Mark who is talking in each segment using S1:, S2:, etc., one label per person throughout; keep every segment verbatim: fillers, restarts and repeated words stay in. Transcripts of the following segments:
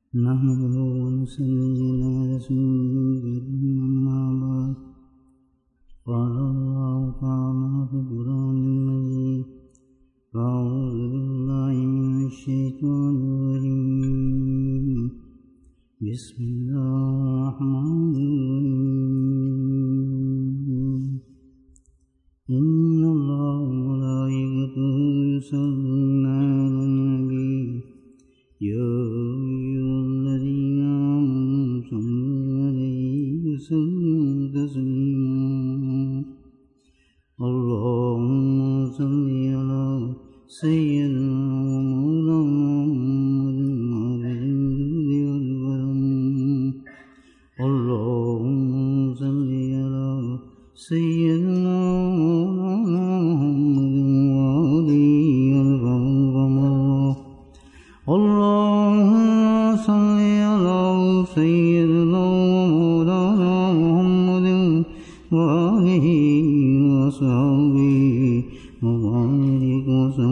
S1: نحمده ونصلي على رسوله أما بعد قال الله تعالى في القرآن المجيد أعوذ بالله من الشيطان الرجيم بسم الله الرحمن الرحيم إن الله وملائكته يصلون على النبي يا أيها الذين آمنوا صلوا عليه وسلموا تسليما اللهم صل على سيدنا ومولانا محمد اللهم صل على سيدنا اللهم صل على سيدنا ومولانا محمد وآله وصحبه وبارك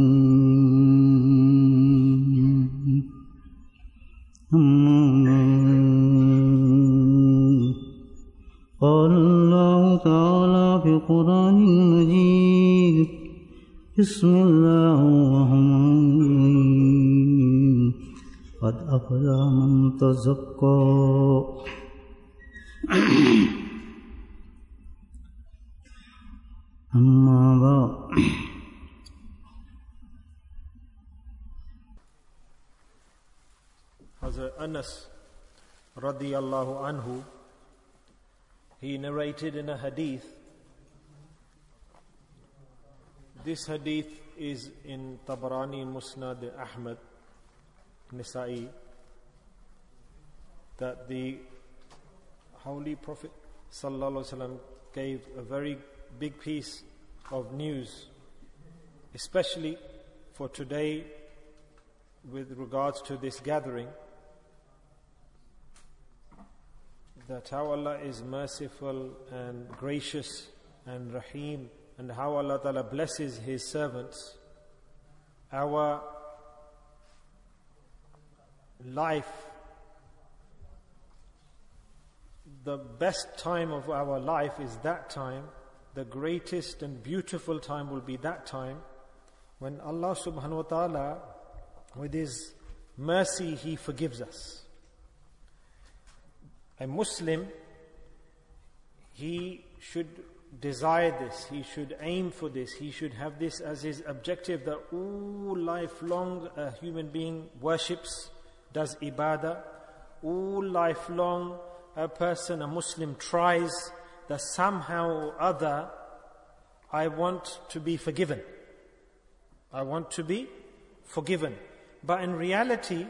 S1: وسلم أما قال الله تعالى في القرآن المجيد بسم الله الرحمن الرحيم قد أفلح من تزكى أما بعد
S2: Hazrat Anas radiyallahu anhu, he narrated in a hadith. This hadith is in Tabarani, Musnad Ahmad, Nisa'i, that the Holy Prophet sallallahu alaihi wasallam gave a very big piece of news, especially for today with regards to this gathering, that how Allah is merciful and gracious and Rahim, and how Allah Ta'ala blesses His servants. Our life, the best time of our life is that time. The greatest and beautiful time will be that time when Allah Subhanahu wa Ta'ala, with His mercy, He forgives us. A Muslim, he should desire this, he should aim for this, he should have this as his objective, that all lifelong a human being worships, does ibadah, all lifelong a person, a Muslim tries that somehow or other, I want to be forgiven. I want to be forgiven. But in reality,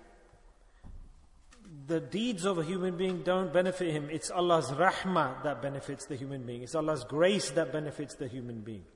S2: the deeds of a human being don't benefit him. It's Allah's rahmah that benefits the human being. It's Allah's grace that benefits the human being.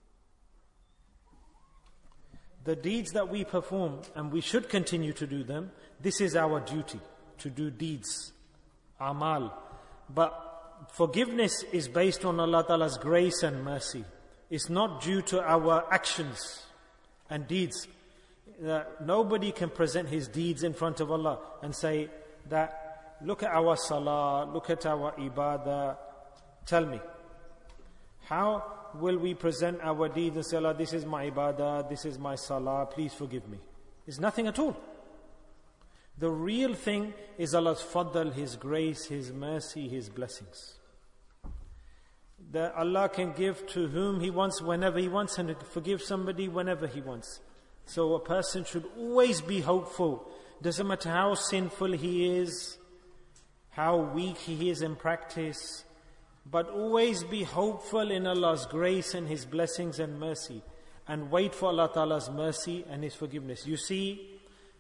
S2: The deeds that we perform, and we should continue to do them, this is our duty, to do deeds, amal. But forgiveness is based on Allah Ta'ala's grace and mercy. It's not due to our actions and deeds. Uh, nobody can present his deeds in front of Allah and say that, look at our salah, look at our ibadah. Tell me, how will we present our deeds and say, Allah, this is my ibadah, this is my salah, please forgive me? It's nothing at all. The real thing is Allah's fadl, His grace, His mercy, His blessings. That Allah can give to whom He wants, whenever He wants, and forgive somebody whenever He wants. So a person should always be hopeful. Doesn't matter how sinful he is, how weak he is in practice, but always be hopeful in Allah's grace and His blessings and mercy, and wait for Allah Ta'ala's mercy and His forgiveness. You see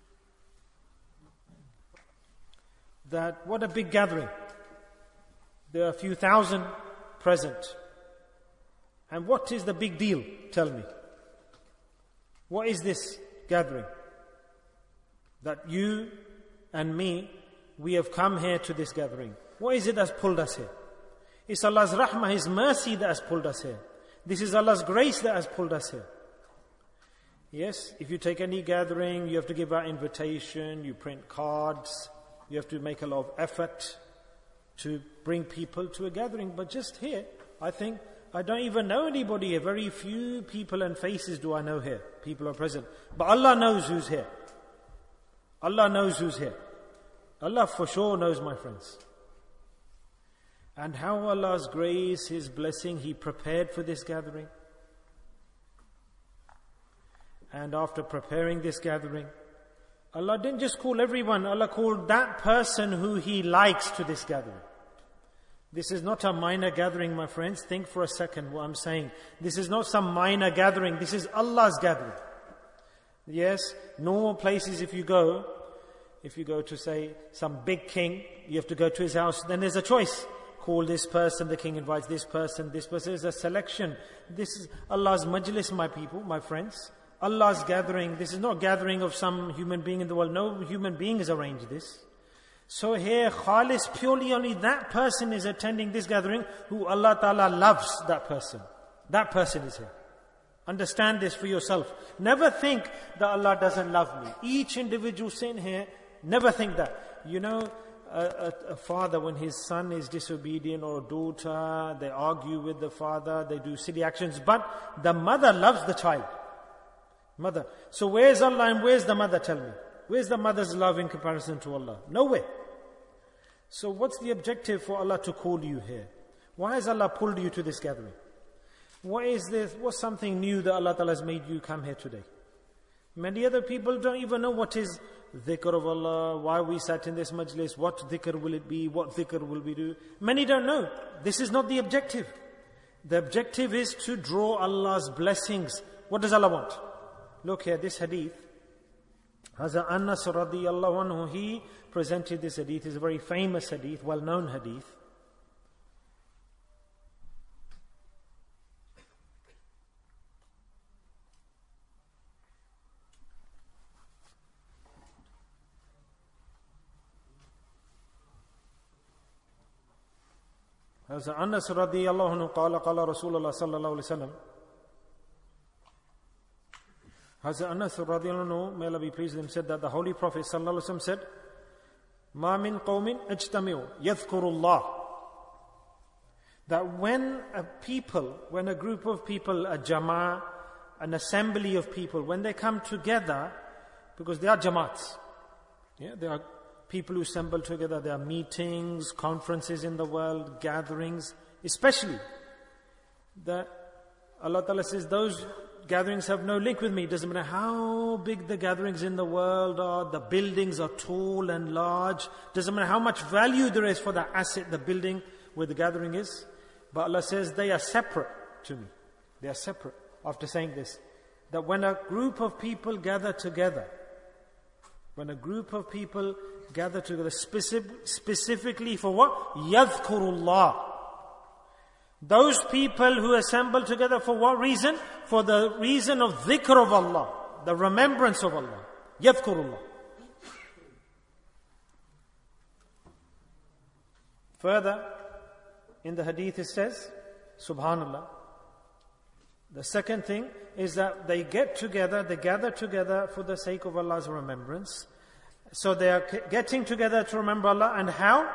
S2: that what a big gathering. There are a few thousand present. And what is the big deal? Tell me. What is this gathering? That you and me, we have come here to this gathering. What is it that's pulled us here? It's Allah's rahmah, His mercy that has pulled us here. This is Allah's grace that has pulled us here. Yes, if you take any gathering, you have to give out invitation, you print cards, you have to make a lot of effort to bring people to a gathering. But just here, I think, I don't even know anybody here. Very few people and faces do I know here. People are present. But Allah knows who's here. Allah knows who's here. Allah for sure knows, my friends. And how Allah's grace, His blessing, He prepared for this gathering. And after preparing this gathering, Allah didn't just call everyone, Allah called that person who He likes to this gathering. This is not a minor gathering, my friends. Think for a second what I'm saying. This is not some minor gathering. This is Allah's gathering. Yes, normal places if you go, if you go to say some big king, you have to go to his house, then there's a choice. Call this person, the king invites this person, this person is a selection. This is Allah's majlis, my people, my friends. Allah's gathering. This is not a gathering of some human being in the world. No human being has arranged this. So here, Khalis, purely only that person is attending this gathering who Allah Ta'ala loves that person. That person is here. Understand this for yourself. Never think that Allah doesn't love me. Each individual sitting here, never think that. You know, a, a, a father, when his son is disobedient, or a daughter, they argue with the father, they do silly actions, but the mother loves the child. Mother. So where's Allah and where's the mother, tell me? Where's the mother's love in comparison to Allah? Nowhere. So what's the objective for Allah to call you here? Why has Allah pulled you to this gathering? What is this? What's something new that Allah Ta'ala has made you come here today? Many other people don't even know what is dhikr of Allah, why we sat in this majlis, what dhikr will it be, what dhikr will we do. Many don't know. This is not the objective. The objective is to draw Allah's blessings. What does Allah want? Look here, this hadith. Hazrat Anas radiyallahu anhu, he presented this hadith. It's a very famous hadith, well-known hadith. Hazrat Anas radiyallahu anhu qala qala Rasulullah sallallahu alayhi wa sallam. Hazrat Anas radiyallahu anhu, may Allah be pleased with him, said that the Holy Prophet sallallahu alayhi wa sallam said, Ma min qawmin ijtami'u yadhkurullah. That when a people, when a group of people, a jama'ah, an assembly of people, when they come together, because they are jamaats, yeah, they are people who assemble together, there are meetings, conferences in the world, gatherings, especially that Allah Ta'ala says those gatherings have no link with me. It doesn't matter how big the gatherings in the world are, the buildings are tall and large, doesn't matter how much value there is for the asset, the building where the gathering is. But Allah says they are separate to me. They are separate. After saying this, that when a group of people gather together, when a group of people gather together specific, specifically for what? Yadhkurullah. Those people who assemble together for what reason? For the reason of dhikr of Allah, the remembrance of Allah. Yadhkurullah. Further, in the hadith it says, Subhanallah. The second thing is that they get together, they gather together for the sake of Allah's remembrance. So they are getting together to remember Allah. And how?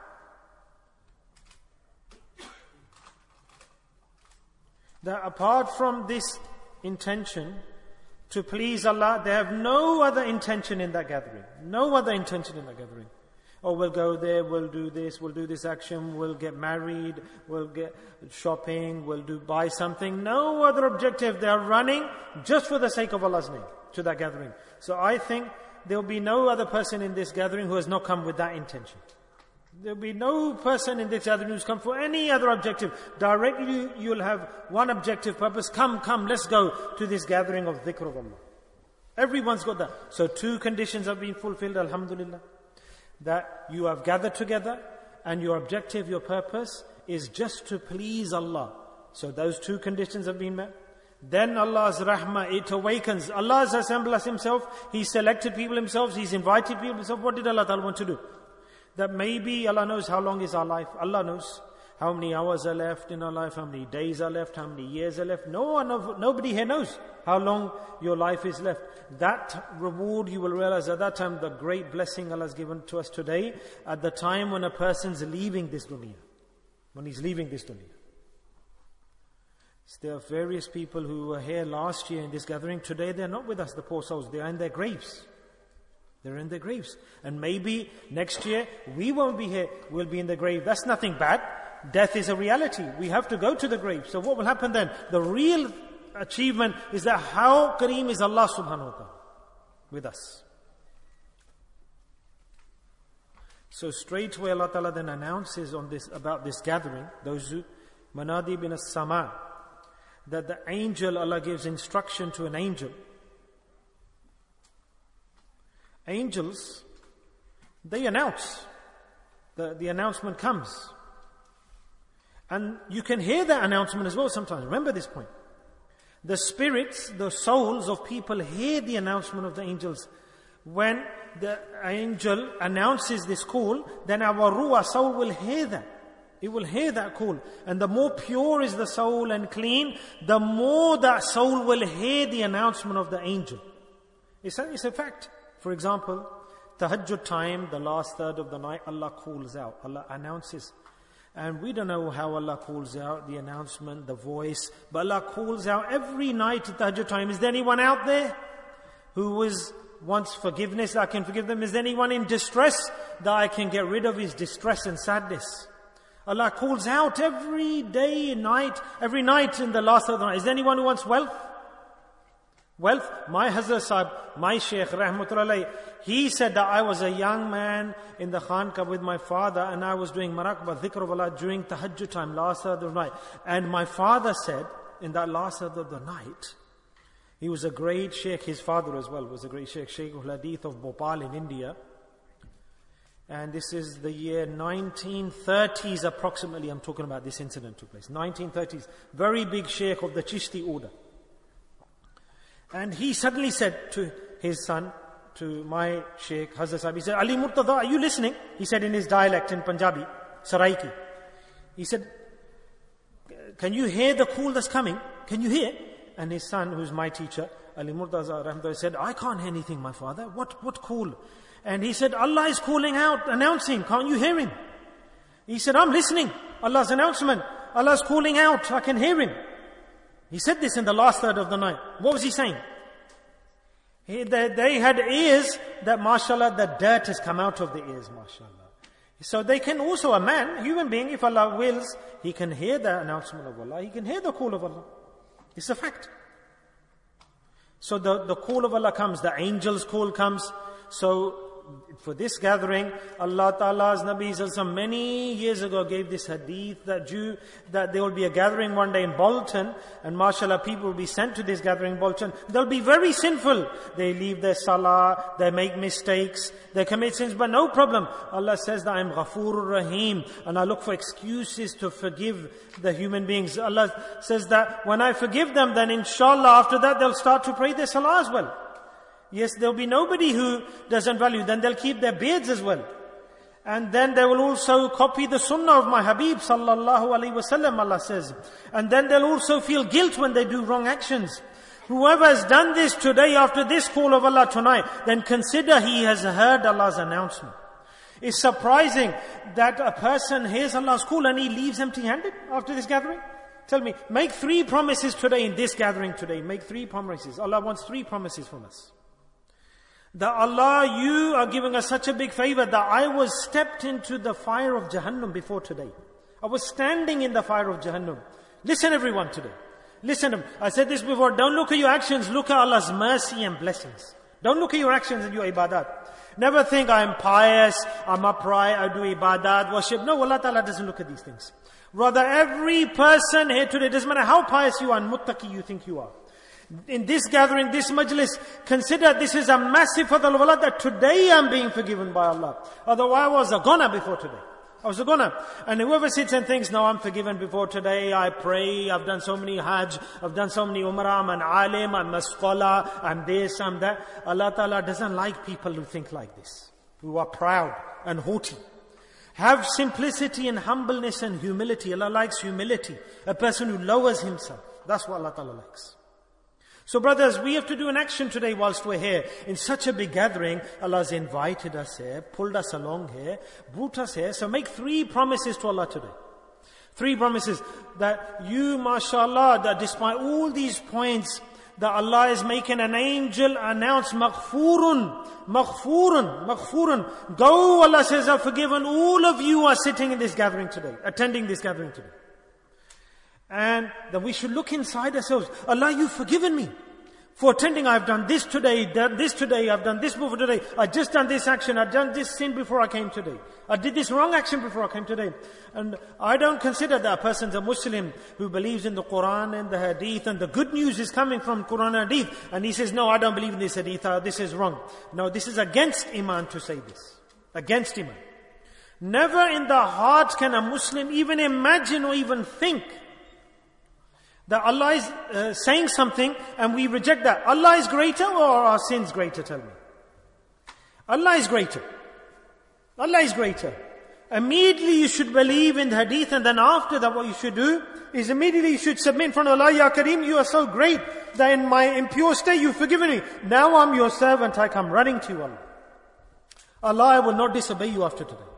S2: That apart from this intention to please Allah, they have no other intention in that gathering. No other intention in that gathering. Oh, we'll go there, we'll do this, we'll do this action, we'll get married, we'll get shopping, we'll do buy something. No other objective. They are running just for the sake of Allah's name to that gathering. So I think there will be no other person in this gathering who has not come with that intention. There will be no person in this gathering who's come for any other objective. Directly you'll have one objective purpose. Come, come, let's go to this gathering of dhikr of Allah. Everyone's got that. So two conditions have been fulfilled, alhamdulillah. That you have gathered together and your objective, your purpose is just to please Allah. So those two conditions have been met. Then Allah's rahmah, it awakens. Allah has assembled us Himself. He selected people Himself. He's invited people Himself. What did Allah Ta'ala want to do? That maybe Allah knows how long is our life. Allah knows. how many hours are left in our life, how many days are left, how many years are left. No one, of, nobody here knows how long your life is left. That reward, you will realize at that time, the great blessing Allah has given to us today, at the time when a person's leaving this dunya. When he's leaving this dunya. So there are various people who were here last year in this gathering. Today they're not with us, the poor souls. They are in their graves. They're in their graves. And maybe next year we won't be here. We'll be in the grave. That's nothing bad. Death is a reality. We have to go to the grave. So what will happen then? The real achievement is that how Kareem is Allah subhanahu wa ta'ala with us. So straight away Allah ta'ala then announces on this, about this gathering, those who, Manadi bin as-Sama, that the angel, Allah gives instruction to an angel. Angels, they announce. The, the announcement comes. And you can hear that announcement as well sometimes. Remember this point. The spirits, the souls of people hear the announcement of the angels. When the angel announces this call, then our ruh, soul will hear that. It will hear that call. And the more pure is the soul and clean, the more that soul will hear the announcement of the angel. It's a, it's a fact. For example, tahajjud time, the last third of the night, Allah calls out. Allah announces. And we don't know how Allah calls out, the announcement, the voice. But Allah calls out every night at tahajjud time. Is there anyone out there who was wants forgiveness, that I can forgive them? Is there anyone in distress that I can get rid of his distress and sadness? Allah calls out every day and night, every night in the last of the night. Is there anyone who wants wealth? Wealth? My Hazrat Sahib, my Shaykh, Rahmatullah, he said that I was a young man in the Khanqah with my father and I was doing Maraqbah, Dhikr of Allah during Tahajjud time, last third of the night. And my father said, in that last third of the night, he was a great Shaykh, his father as well was a great Shaykh, Shaykh al-Hadith of Bhopal in India. And this is the year nineteen thirties approximately, I'm talking about this incident took place. nineteen thirties, very big Shaykh of the Chishti order. And he suddenly said to his son, to my Shaykh, Hazrat Sahib, he said, Ali Murtada, are you listening? He said in his dialect in Punjabi, Saraiki. He said, can you hear the call that's coming? Can you hear? And his son, who's my teacher, Ali Murtada, said, I can't hear anything, my father. What, what call? And he said, Allah is calling out, announcing. Can't you hear him? He said, I'm listening. Allah's announcement. Allah's calling out. I can hear him. He said this in the last third of the night. What was he saying? He, they, they had ears that, mashallah, the dirt has come out of the ears, mashallah. So they can also, a man, a human being, if Allah wills, he can hear the announcement of Allah. He can hear the call of Allah. It's a fact. So the, the call of Allah comes, the angel's call comes. So for this gathering, Allah Ta'ala's Nabi Sallallahu many years ago gave this hadith that Jew, that there will be a gathering one day in Bolton, and mashallah people will be sent to this gathering in Bolton. They'll be very sinful. They leave their salah, they make mistakes, they commit sins, but no problem. Allah says that I'm Ghafurur Rahim, and I look for excuses to forgive the human beings. Allah says that when I forgive them, then inshallah after that they'll start to pray their salah as well. Yes, there'll be nobody who doesn't value. Then they'll keep their beards as well. And then they will also copy the sunnah of my Habib sallallahu alaihi wasallam, Allah says. And then they'll also feel guilt when they do wrong actions. Whoever has done this today after this call of Allah tonight, then consider he has heard Allah's announcement. It's surprising that a person hears Allah's call and he leaves empty-handed after this gathering. Tell me, make three promises today in this gathering today. Make three promises. Allah wants three promises from us. That Allah, you are giving us such a big favor that I was stepped into the fire of Jahannam before today. I was standing in the fire of Jahannam. Listen everyone today. Listen. I said this before. Don't look at your actions. Look at Allah's mercy and blessings. Don't look at your actions and your ibadat. Never think I'm pious, I'm upright, I do ibadat, worship. No, Allah Ta'ala doesn't look at these things. Rather, every person here today, doesn't matter how pious you are and muttaqi you think you are. In this gathering, this majlis, consider this is a massive fadl of Allah that today I'm being forgiven by Allah. Otherwise I was a goner before today. I was a goner. And whoever sits and thinks, no, I'm forgiven before today, I pray, I've done so many hajj, I've done so many umrah, I'm an alim, I'm a scholar, I'm this, I'm that. Allah Ta'ala doesn't like people who think like this, who are proud and haughty. Have simplicity and humbleness and humility. Allah likes humility. A person who lowers himself. That's what Allah Ta'ala likes. So brothers, we have to do an action today whilst we're here. In such a big gathering, Allah has invited us here, pulled us along here, brought us here. So make three promises to Allah today. Three promises that you, mashallah, that despite all these points, that Allah is making an angel announce, maghfurun, maghfurun, maghfurun. Go, Allah says, I've forgiven all of you who are sitting in this gathering today, attending this gathering today. And that we should look inside ourselves. Allah, you've forgiven me. For attending, I've done this today, done this today, I've done this before today. I just done this action, I've done this sin before I came today. I did this wrong action before I came today. And I don't consider that a person's a Muslim who believes in the Quran and the Hadith and the good news is coming from Quran and Hadith. And he says, no, I don't believe in this Hadith, uh, this is wrong. No, this is against Iman to say this. Against Iman. Never in the heart can a Muslim even imagine or even think that Allah is uh, saying something and we reject that. Allah is greater or are our sins greater, tell me? Allah is greater. Allah is greater. Immediately you should believe in the hadith, and then after that what you should do is immediately you should submit in front of Allah, Ya Kareem, you are so great that in my impure state you've forgiven me. Now I'm your servant, I come running to you, Allah. Allah, I will not disobey you after today.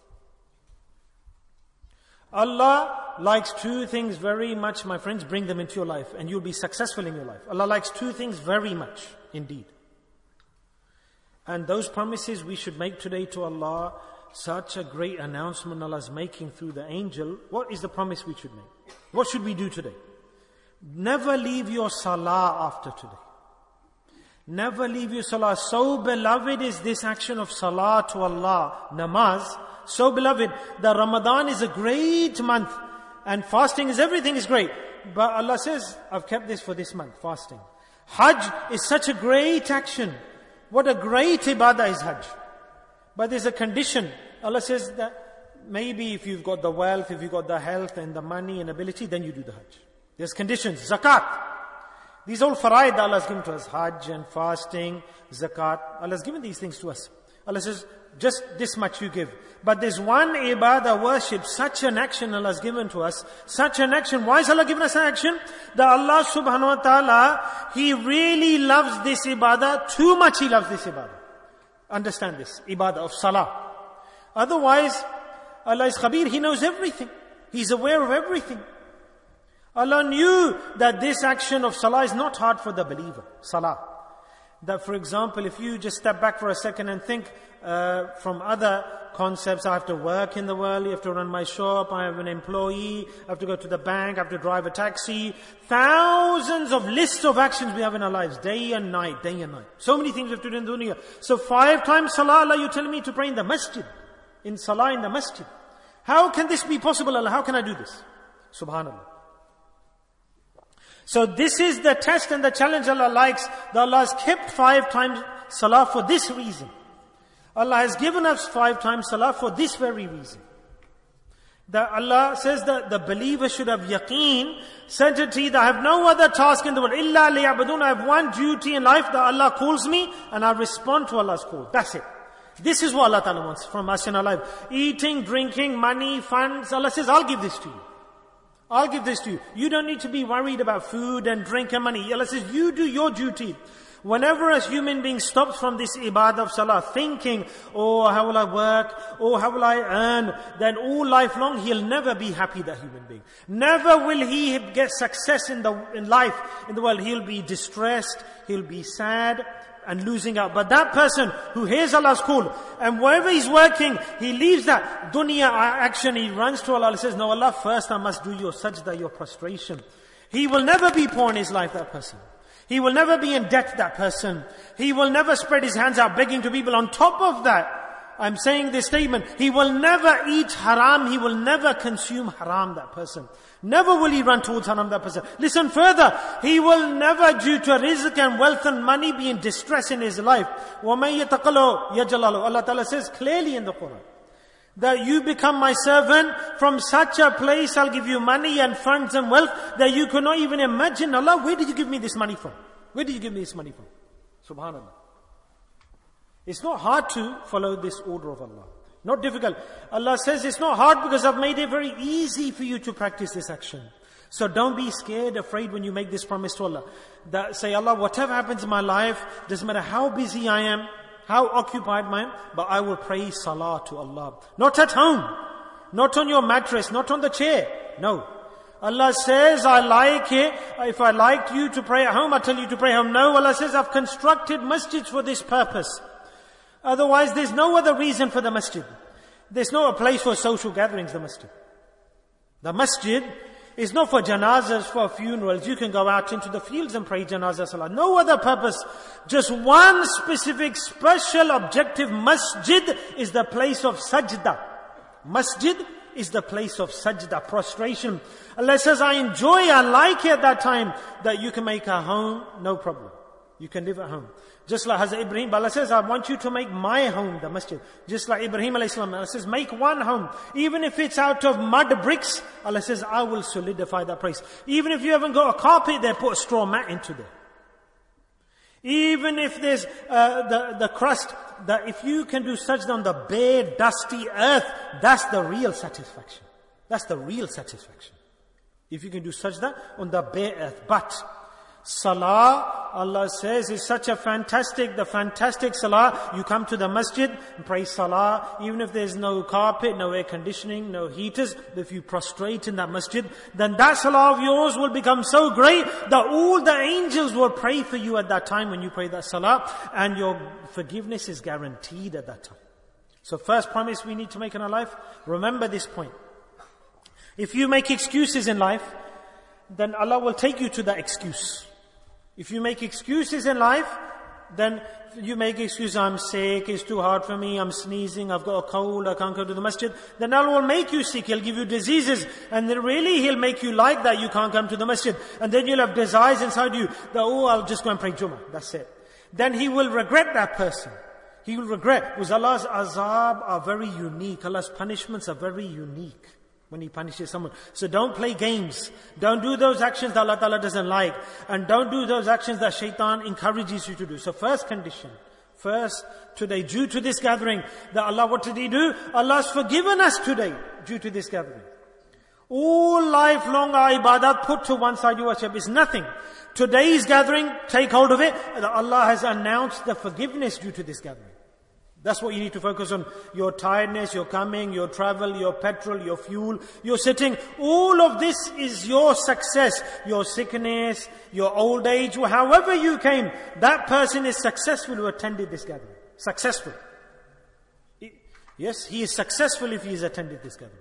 S2: Allah likes two things very much, my friends. Bring them into your life and you'll be successful in your life. Allah likes two things very much indeed. And those promises we should make today to Allah, such a great announcement Allah is making through the angel. What is the promise we should make? What should we do today? Never leave your salah after today. Never leave your salah. So beloved is this action of salah to Allah, namaz. So beloved, that Ramadan is a great month and fasting is everything is great. But Allah says, I've kept this for this month, fasting. Hajj is such a great action. What a great ibadah is Hajj. But there's a condition. Allah says that maybe if you've got the wealth, if you've got the health and the money and ability, then you do the Hajj. There's conditions. Zakat. These all faraid that Allah has given to us. Hajj and fasting, zakat. Allah has given these things to us. Allah says, just this much you give. But there's one ibadah, worship, such an action Allah has given to us. Such an action. Why has Allah given us an action? That Allah subhanahu wa ta'ala, He really loves this ibadah. Too much He loves this ibadah. Understand this. Ibadah of salah. Otherwise, Allah is khabir. He knows everything. He's aware of everything. Allah knew that this action of salah is not hard for the believer. Salah. That for example, if you just step back for a second and think uh, from other concepts, I have to work in the world, you have to run my shop, I have an employee, I have to go to the bank, I have to drive a taxi. Thousands of lists of actions we have in our lives, day and night, day and night. So many things we have to do in dunya. So five times salah, Allah, you telling me to pray in the masjid. In salah in the masjid. How can this be possible, Allah? How can I do this? Subhanallah. So this is the test and the challenge Allah likes. That Allah has kept five times salah for this reason. Allah has given us five times salah for this very reason. That Allah says that the believer should have yaqeen, certainty that I have no other task in the world. Illa liya'budun. I have one duty in life, that Allah calls me and I respond to Allah's call. That's it. This is what Allah Ta'ala wants from us in our life. Eating, drinking, money, funds. Allah says, I'll give this to you. I'll give this to you. You don't need to be worried about food and drink and money. Allah says, you do your duty. Whenever a human being stops from this ibadah of salah, thinking, oh, how will I work? Oh, how will I earn? Then all life long, he'll never be happy, that human being. Never will he get success in the in life, in the world. He'll be distressed, he'll be sad and losing out. But that person who hears Allah's call, and wherever he's working, he leaves that dunya action, he runs to Allah and says, no, Allah, first I must do your sajda, your prostration. He will never be poor in his life, that person. He will never be in debt, that person. He will never spread his hands out begging to people. On top of that, I'm saying this statement, he will never eat haram, he will never consume haram, that person. Never will he run towards haram, that person. Listen further, he will never, due to rizq and wealth and money, be in distress in his life. وَمَن يَتَقَلُّ يَجْعَلْ لَهُ. Allah Ta'ala says clearly in the Quran, that you become my servant, from such a place I'll give you money and funds and wealth that you cannot even imagine. Allah, where did you give me this money from? Where did you give me this money from? Subhanallah. It's not hard to follow this order of Allah. Not difficult. Allah says it's not hard because I've made it very easy for you to practice this action. So don't be scared, afraid when you make this promise to Allah. That say, Allah, whatever happens in my life, doesn't matter how busy I am, how occupied I am, but I will pray salah to Allah. Not at home, not on your mattress, not on the chair. No. Allah says, I like it. If I liked you to pray at home, I tell you to pray at home. No, Allah says, I've constructed masjids for this purpose. Otherwise, there's no other reason for the masjid. There's no a place for social gatherings, the masjid. The masjid is not for janazas, for funerals. You can go out into the fields and pray janazah salah. No other purpose. Just one specific, special, objective masjid is the place of sajda. Masjid is the place of sajda, prostration. Allah says, I enjoy, I like it at that time, that you can make a home, no problem. You can live at home. Just like Hazrat Ibrahim, Allah says, I want you to make my home the masjid. Just like Ibrahim alayhi salam, Allah says, make one home. Even if it's out of mud bricks, Allah says, I will solidify that place. Even if you haven't got a carpet there, put a straw mat into there. Even if there's uh, the, the crust, that if you can do sajda on the bare, dusty earth, that's the real satisfaction. That's the real satisfaction. If you can do sajda on the bare earth. But salah, Allah says, is such a fantastic, the fantastic salah. You come to the masjid and pray salah, even if there's no carpet, no air conditioning, no heaters. If you prostrate in that masjid, then that salah of yours will become so great that all the angels will pray for you at that time when you pray that salah, and your forgiveness is guaranteed at that time. So first promise we need to make in our life, remember this point. If you make excuses in life, then Allah will take you to that excuse. If you make excuses in life, then you make excuses, I'm sick, it's too hard for me, I'm sneezing, I've got a cold, I can't go to the masjid. Then Allah will make you sick, He'll give you diseases, and then really He'll make you like that you can't come to the masjid. And then you'll have desires inside you that, oh, I'll just go and pray Jummah, that's it. Then He will regret that person. He will regret, because Allah's azab are very unique, Allah's punishments are very unique when He punishes someone. So don't play games. Don't do those actions that Allah Ta'ala doesn't like. And don't do those actions that shaitan encourages you to do. So first condition, first today, due to this gathering, that Allah, what did He do? Allah's forgiven us today, due to this gathering. All lifelong our ibadat put to one side, your worship is nothing. Today's gathering, take hold of it, that Allah has announced the forgiveness due to this gathering. That's what you need to focus on. Your tiredness, your coming, your travel, your petrol, your fuel, your sitting. All of this is your success. Your sickness, your old age, however you came. That person is successful who attended this gathering. Successful. Yes, he is successful if he has attended this gathering.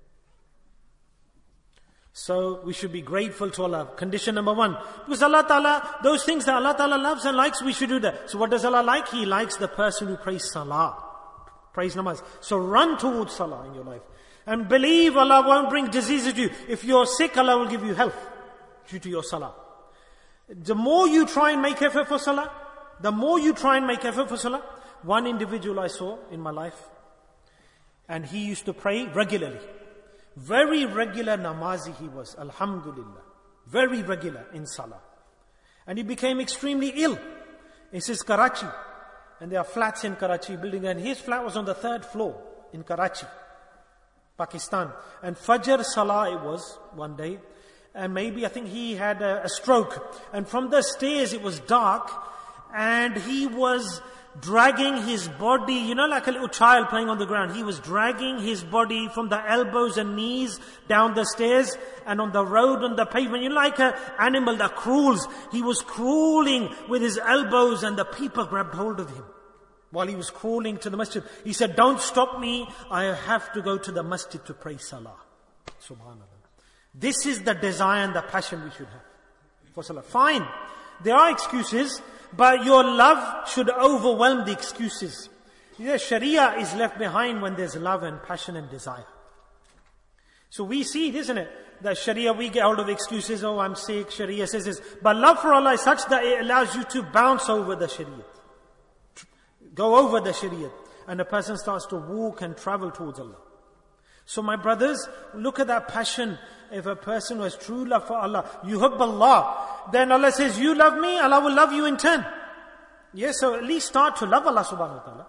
S2: So we should be grateful to Allah. Condition number one. Because Allah Ta'ala, those things that Allah Ta'ala loves and likes, we should do that. So what does Allah like? He likes the person who prays salah. Prays namaz. So run towards salah in your life. And believe Allah won't bring diseases to you. If you're sick, Allah will give you health due to your salah. The more you try and make effort for salah, the more you try and make effort for salah. One individual I saw in my life, and he used to pray regularly. Very regular namazi he was, alhamdulillah. Very regular in salah. And he became extremely ill. This is Karachi. And there are flats in Karachi building. And his flat was on the third floor in Karachi, Pakistan. And Fajr Salah it was one day. And maybe I think he had a, a stroke. And from the stairs it was dark. And he was dragging his body, you know, like a little child playing on the ground. He was dragging his body from the elbows and knees down the stairs and on the road, on the pavement. You know, like an animal that crawls. He was crawling with his elbows and the people grabbed hold of him while he was crawling to the masjid. He said, don't stop me. I have to go to the masjid to pray salah. Subhanallah. This is the desire and the passion we should have for salah. Fine. There are excuses, but your love should overwhelm the excuses. Yeah, Sharia is left behind when there's love and passion and desire. So we see it, isn't it? That Sharia, we get hold of excuses. Oh, I'm sick. Sharia says this. But love for Allah is such that it allows you to bounce over the Sharia. Go over the Sharia. And a person starts to walk and travel towards Allah. So my brothers, look at that passion. If a person who has true love for Allah, yuhib Allah, then Allah says, you love me, Allah will love you in turn. Yes, so at least start to love Allah subhanahu wa ta'ala.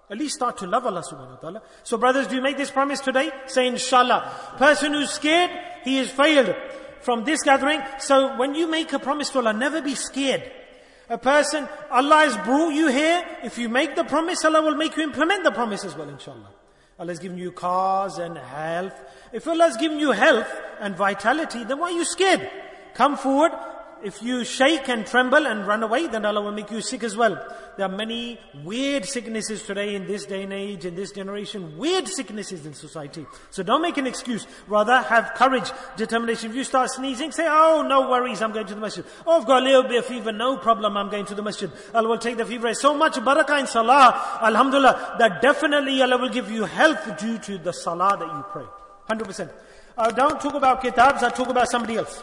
S2: At least start to love Allah subhanahu wa ta'ala. So brothers, do you make this promise today? Say inshallah. Person who's scared, he has failed from this gathering. So when you make a promise to Allah, never be scared. A person, Allah has brought you here. If you make the promise, Allah will make you implement the promise as well, inshallah. Allah has given you cars and health. If Allah has given you health and vitality, then why are you scared? Come forward. If you shake and tremble and run away, then Allah will make you sick as well. There are many weird sicknesses today in this day and age, in this generation. Weird sicknesses in society. So don't make an excuse. Rather have courage, determination. If you start sneezing, say, oh, no worries, I'm going to the masjid. Oh, I've got a little bit of fever, no problem, I'm going to the masjid. Allah will take the fever. So much barakah in salah, alhamdulillah, that definitely Allah will give you health due to the salah that you pray. one hundred percent. I don't talk about kitabs, I talk about somebody else.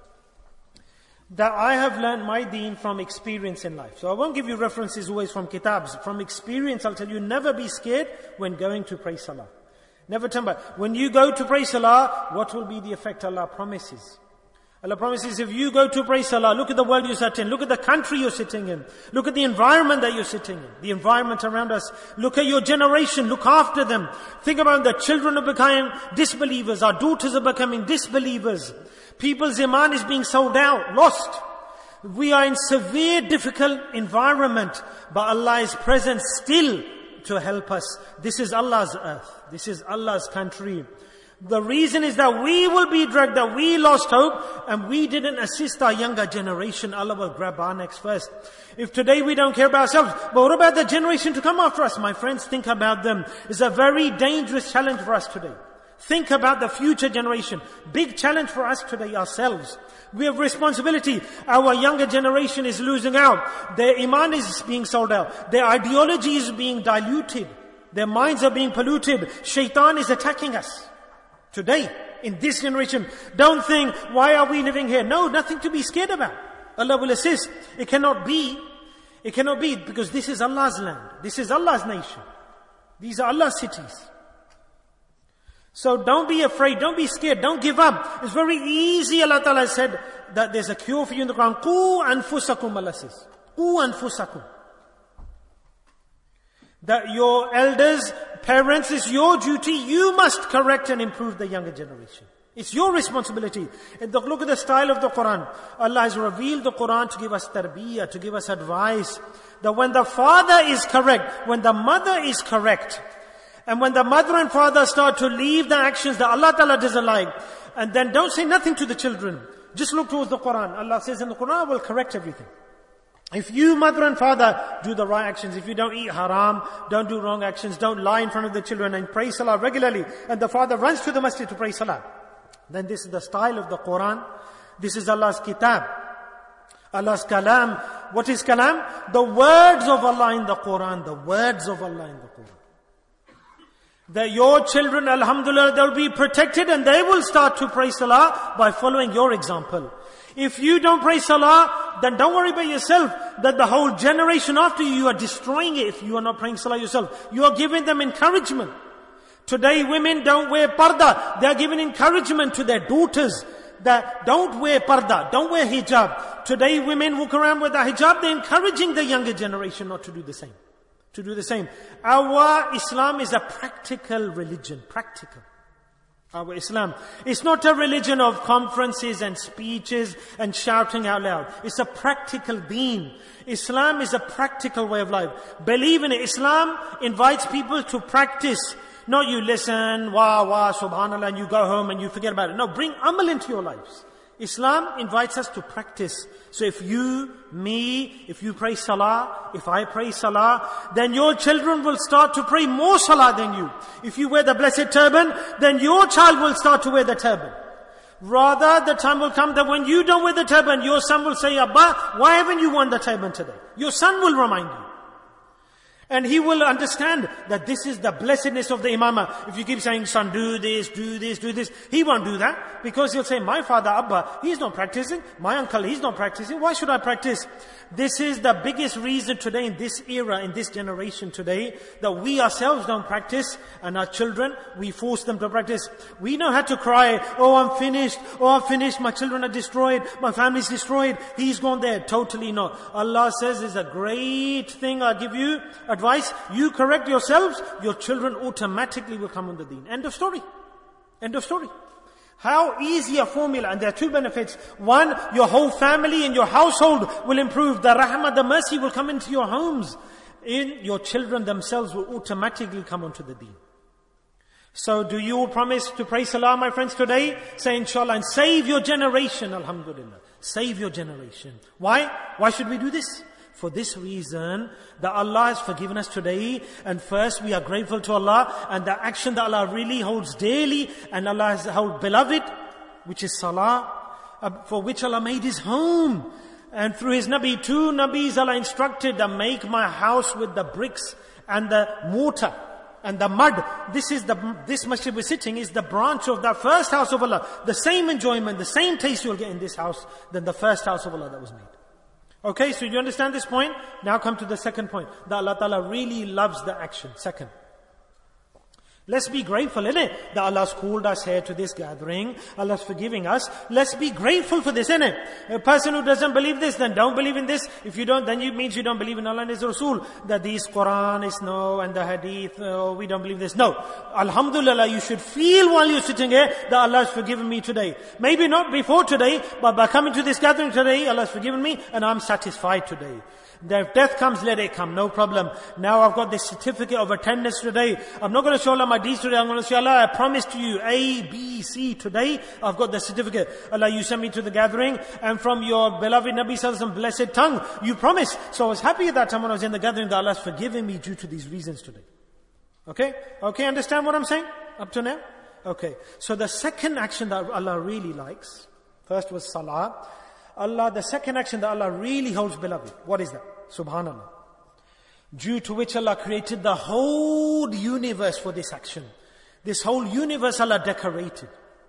S2: That I have learned my deen from experience in life. So I won't give you references always from kitabs. From experience, I'll tell you, never be scared when going to pray salah. Never turn back. When you go to pray salah, what will be the effect Allah promises? Allah promises if you go to pray salah, look at the world you're sitting in, look at the country you're sitting in, look at the environment that you're sitting in, the environment around us, look at your generation, look after them. Think about the children are becoming disbelievers, our daughters are becoming disbelievers. People's iman is being sold out, lost. We are in severe, difficult environment, but Allah is present still to help us. This is Allah's earth. This is Allah's country. The reason is that we will be dragged, that we lost hope, and we didn't assist our younger generation. Allah will grab our necks first. If today we don't care about ourselves, but what about the generation to come after us? My friends, think about them. It's a very dangerous challenge for us today. Think about the future generation. Big challenge for us today ourselves. We have responsibility. Our younger generation is losing out. Their iman is being sold out. Their ideology is being diluted. Their minds are being polluted. Shaitan is attacking us. Today, in this generation, don't think, why are we living here? No, nothing to be scared about. Allah will assist. It cannot be. It cannot be because this is Allah's land. This is Allah's nation. These are Allah's cities. So don't be afraid, don't be scared, don't give up. It's very easy. Allah Ta'ala said that there's a cure for you in the Quran. Qu anfusakum, Allah says. Qu anfusakum. That your elders, parents, is your duty. You must correct and improve the younger generation. It's your responsibility. And look at the style of the Quran. Allah has revealed the Quran to give us tarbiyah, to give us advice. That when the father is correct, when the mother is correct, and when the mother and father start to leave the actions that Allah Ta'ala doesn't like, and then don't say nothing to the children. Just look towards the Quran. Allah says in the Quran, I will correct everything. If you, mother and father, do the right actions, if you don't eat haram, don't do wrong actions, don't lie in front of the children and pray salah regularly, and the father runs to the masjid to pray salah, then this is the style of the Quran. This is Allah's kitab. Allah's kalam. What is kalam? The words of Allah in the Quran. The words of Allah in the Quran. That your children, alhamdulillah, they'll be protected and they will start to pray salah by following your example. If you don't pray salah, then don't worry about yourself, that the whole generation after you, you are destroying it if you are not praying salah yourself. You are giving them encouragement. Today women don't wear parda. They are giving encouragement to their daughters that don't wear parda, don't wear hijab. Today women walk around with a hijab. They're encouraging the younger generation not to do the same. To do the same. Our Islam is a practical religion. Practical. Our Islam. It's not a religion of conferences and speeches and shouting out loud. It's a practical deen. Islam is a practical way of life. Believe in it. Islam invites people to practice. Not you listen, wah, wah, subhanallah, and you go home and you forget about it. No, bring amal into your lives. Islam invites us to practice. So if you, me, if you pray salah, if I pray salah, then your children will start to pray more salah than you. If you wear the blessed turban, then your child will start to wear the turban. Rather, the time will come that when you don't wear the turban, your son will say, Abba, why haven't you worn the turban today? Your son will remind you. And he will understand that this is the blessedness of the imamah. If you keep saying, son, do this, do this, do this, he won't do that. Because he'll say, my father, Abba, he's not practicing. My uncle, he's not practicing. Why should I practice? This is the biggest reason today in this era, in this generation today, that we ourselves don't practice, and our children, we force them to practice. We know how to cry, oh, I'm finished, oh, I'm finished, my children are destroyed, my family's destroyed, he's gone there. Totally not. Allah says, it's a great thing I give you, a advice, you correct yourselves, your children automatically will come on the deen. End of story. End of story. How easy a formula, and there are two benefits. One, your whole family and your household will improve. The rahmah, the mercy will come into your homes. In your children themselves will automatically come onto the deen. So do you all promise to pray salah, my friends, today? Say inshallah, and save your generation, alhamdulillah. Save your generation. Why? Why should we do this? For this reason, that Allah has forgiven us today, and first we are grateful to Allah, and the action that Allah really holds dearly, and Allah has held beloved, which is salah, uh, for which Allah made His home. And through His Nabi, two Nabis Allah instructed that make my house with the bricks and the mortar and the mud. This is the, this masjid we're sitting is the branch of that first house of Allah. The same enjoyment, the same taste you'll get in this house than the first house of Allah that was made. Okay, so you understand this point? Now come to the second point. That Allah Ta'ala really loves the action. Second. Let's be grateful, innit? That Allah's called us here to this gathering. Allah's forgiving us. Let's be grateful for this, innit? A person who doesn't believe this, then don't believe in this. If you don't, then it means you don't believe in Allah and His Rasul. That these Quran is no, and the Hadith, oh, we don't believe this. No. Alhamdulillah, you should feel while you're sitting here that Allah has forgiven me today. Maybe not before today, but by coming to this gathering today, Allah has forgiven me, and I'm satisfied today. If death comes, let it come, no problem. Now I've got this certificate of attendance today. I'm not going to show Allah my deeds today. I'm going to say, Allah, I promise to you A, B, C today. I've got the certificate. Allah, you sent me to the gathering, and from your beloved Nabi Sallallahu Alaihi Wasallam blessed tongue, you promised. So I was happy at that time when I was in the gathering that Allah has forgiven me due to these reasons today. Okay? Okay, understand what I'm saying up to now? Okay. So the second action that Allah really likes, first was salah. Allah, the second action that Allah really holds beloved. What is that? Subhanallah. Due to which Allah created the whole universe for this action. This whole universe Allah decorated.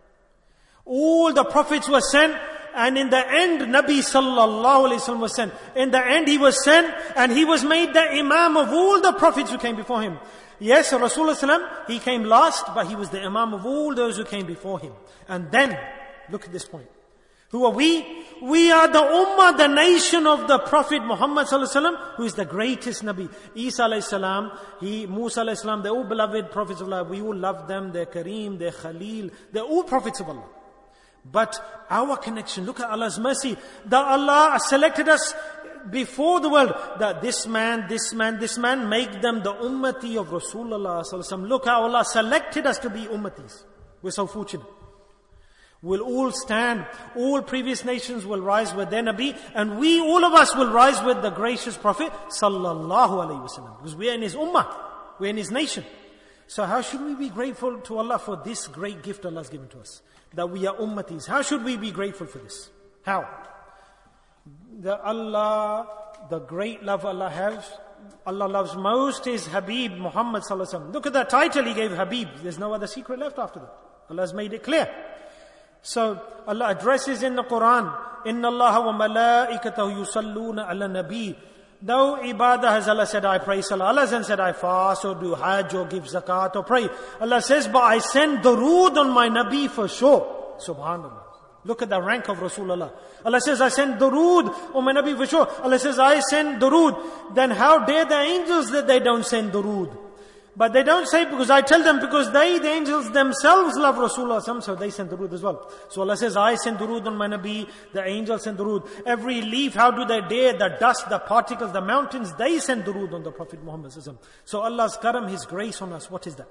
S2: All the prophets were sent, and in the end Nabi Sallallahu Alaihi Wasallam was sent. In the end He was sent, and He was made the Imam of all the prophets who came before Him. Yes, Rasulullah Sallam, He came last, but He was the Imam of all those who came before Him. And then, look at this point. Who are we? We are the ummah, the nation of the Prophet Muhammad Sallallahu Alaihi Wasallam, who is the greatest Nabi. Isa Alayhi Salam, he, Musa Alayhi Salam, they're all beloved prophets of Allah. We all love them, they're Kareem, they're Khalil, they're all prophets of Allah. But our connection, look at Allah's mercy, that Allah selected us before the world, that this man, this man, this man, make them the ummati of Rasulullah Sallallahu Alaihi Wasallam. Look how Allah selected us to be ummatis. We're so fortunate. We'll all stand, all previous nations will rise with their Nabi, and we, all of us, will rise with the gracious Prophet Sallallahu Alaihi Wasallam. Because we are in His ummah, we're in His nation. So how should we be grateful to Allah for this great gift Allah has given to us? That we are ummatis. How should we be grateful for this? How? The Allah, the great love Allah has, Allah loves most is Habib Muhammad Sallallahu Alaihi Wasallam. Look at that title He gave Habib. There's no other secret left after that. Allah has made it clear. So Allah addresses in the Quran, Inna Allah wa malaikatahu yusalluna ala nabi. No ibadah has Allah said, I pray salah. Allah hasn't said, I fast or do hajj or give zakat or pray. Allah says, but I send durood on my Nabi for sure. Subhanallah. Look at the rank of Rasulullah. Allah says, I send durood on my Nabi for sure. Allah says, I send durood. Then how dare the angels that they don't send durood? But they don't say because I tell them because they, the angels themselves love Rasulullah, so they send durood as well. So Allah says, I send durood on my Nabi, the angels send durood. Every leaf, how do they dare? The dust, the particles, the mountains, they send durood on the Prophet Muhammad. So Allah's karam, His grace on us, what is that?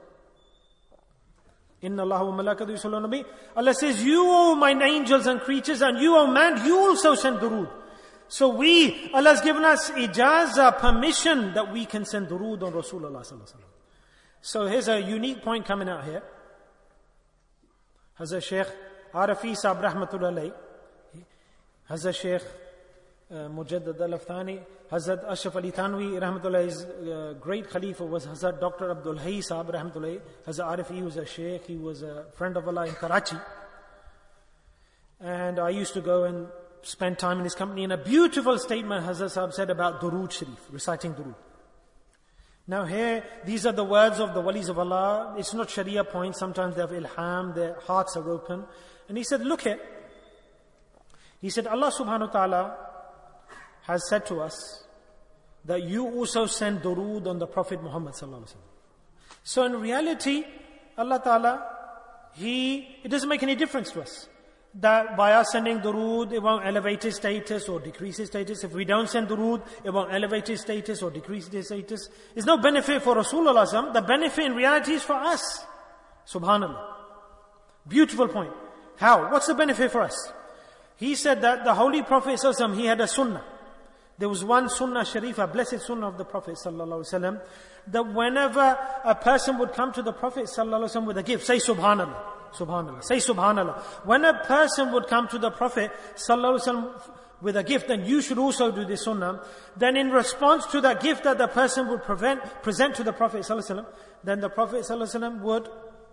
S2: Inna Allah wa malaikatahu yusalluna nabi. Allah says, you, O mine angels and creatures, and you, O man, you also send durood. So we, Allah has given us ijazah, permission that we can send durood on Rasulullah sallallahu alaihi wasallam. So here's a unique point coming out here. Hazrat Shaykh Arafi Sahib Rahmatullah Alayhi, Hazrat Shaykh uh, Mujaddad Al-Afthani, Hazrat Ashraf Ali Thanwi Rahmatullah, his uh, great Khalifa was Hazrat Doctor Abdul Hayy Sahib Rahmatullah. Hazrat Arafi was a Shaykh, he was a friend of Allah in Karachi. And I used to go and spend time in his company. In a beautiful statement Hazrat Sahib said about Durood Sharif, reciting Durood. Now here, these are the words of the walis of Allah. It's not Sharia points. Sometimes they have ilham, their hearts are open. And he said, look here. He said, Allah subhanahu wa ta'ala has said to us, that you also send durood on the Prophet Muhammad sallallahu alaihi wasallam. So in reality, Allah Ta'ala, He, it doesn't make any difference to us. That by us sending durood, it won't elevate his status or decrease his status. If we don't send durood, it won't elevate his status or decrease his status. There's no benefit for Rasulullah. The benefit in reality is for us. Subhanallah. Beautiful point. How? What's the benefit for us? He said that the Holy Prophet ﷺ, he had a sunnah. There was one sunnah sharif, a blessed sunnah of the Prophet ﷺ, that whenever a person would come to the Prophet ﷺ with a gift, say Subhanallah. Subhanallah. Say Subhanallah. When a person would come to the Prophet ﷺ with a gift, then you should also do this sunnah. Then in response to that gift that the person would prevent, present to the Prophet ﷺ, then the Prophet ﷺ would,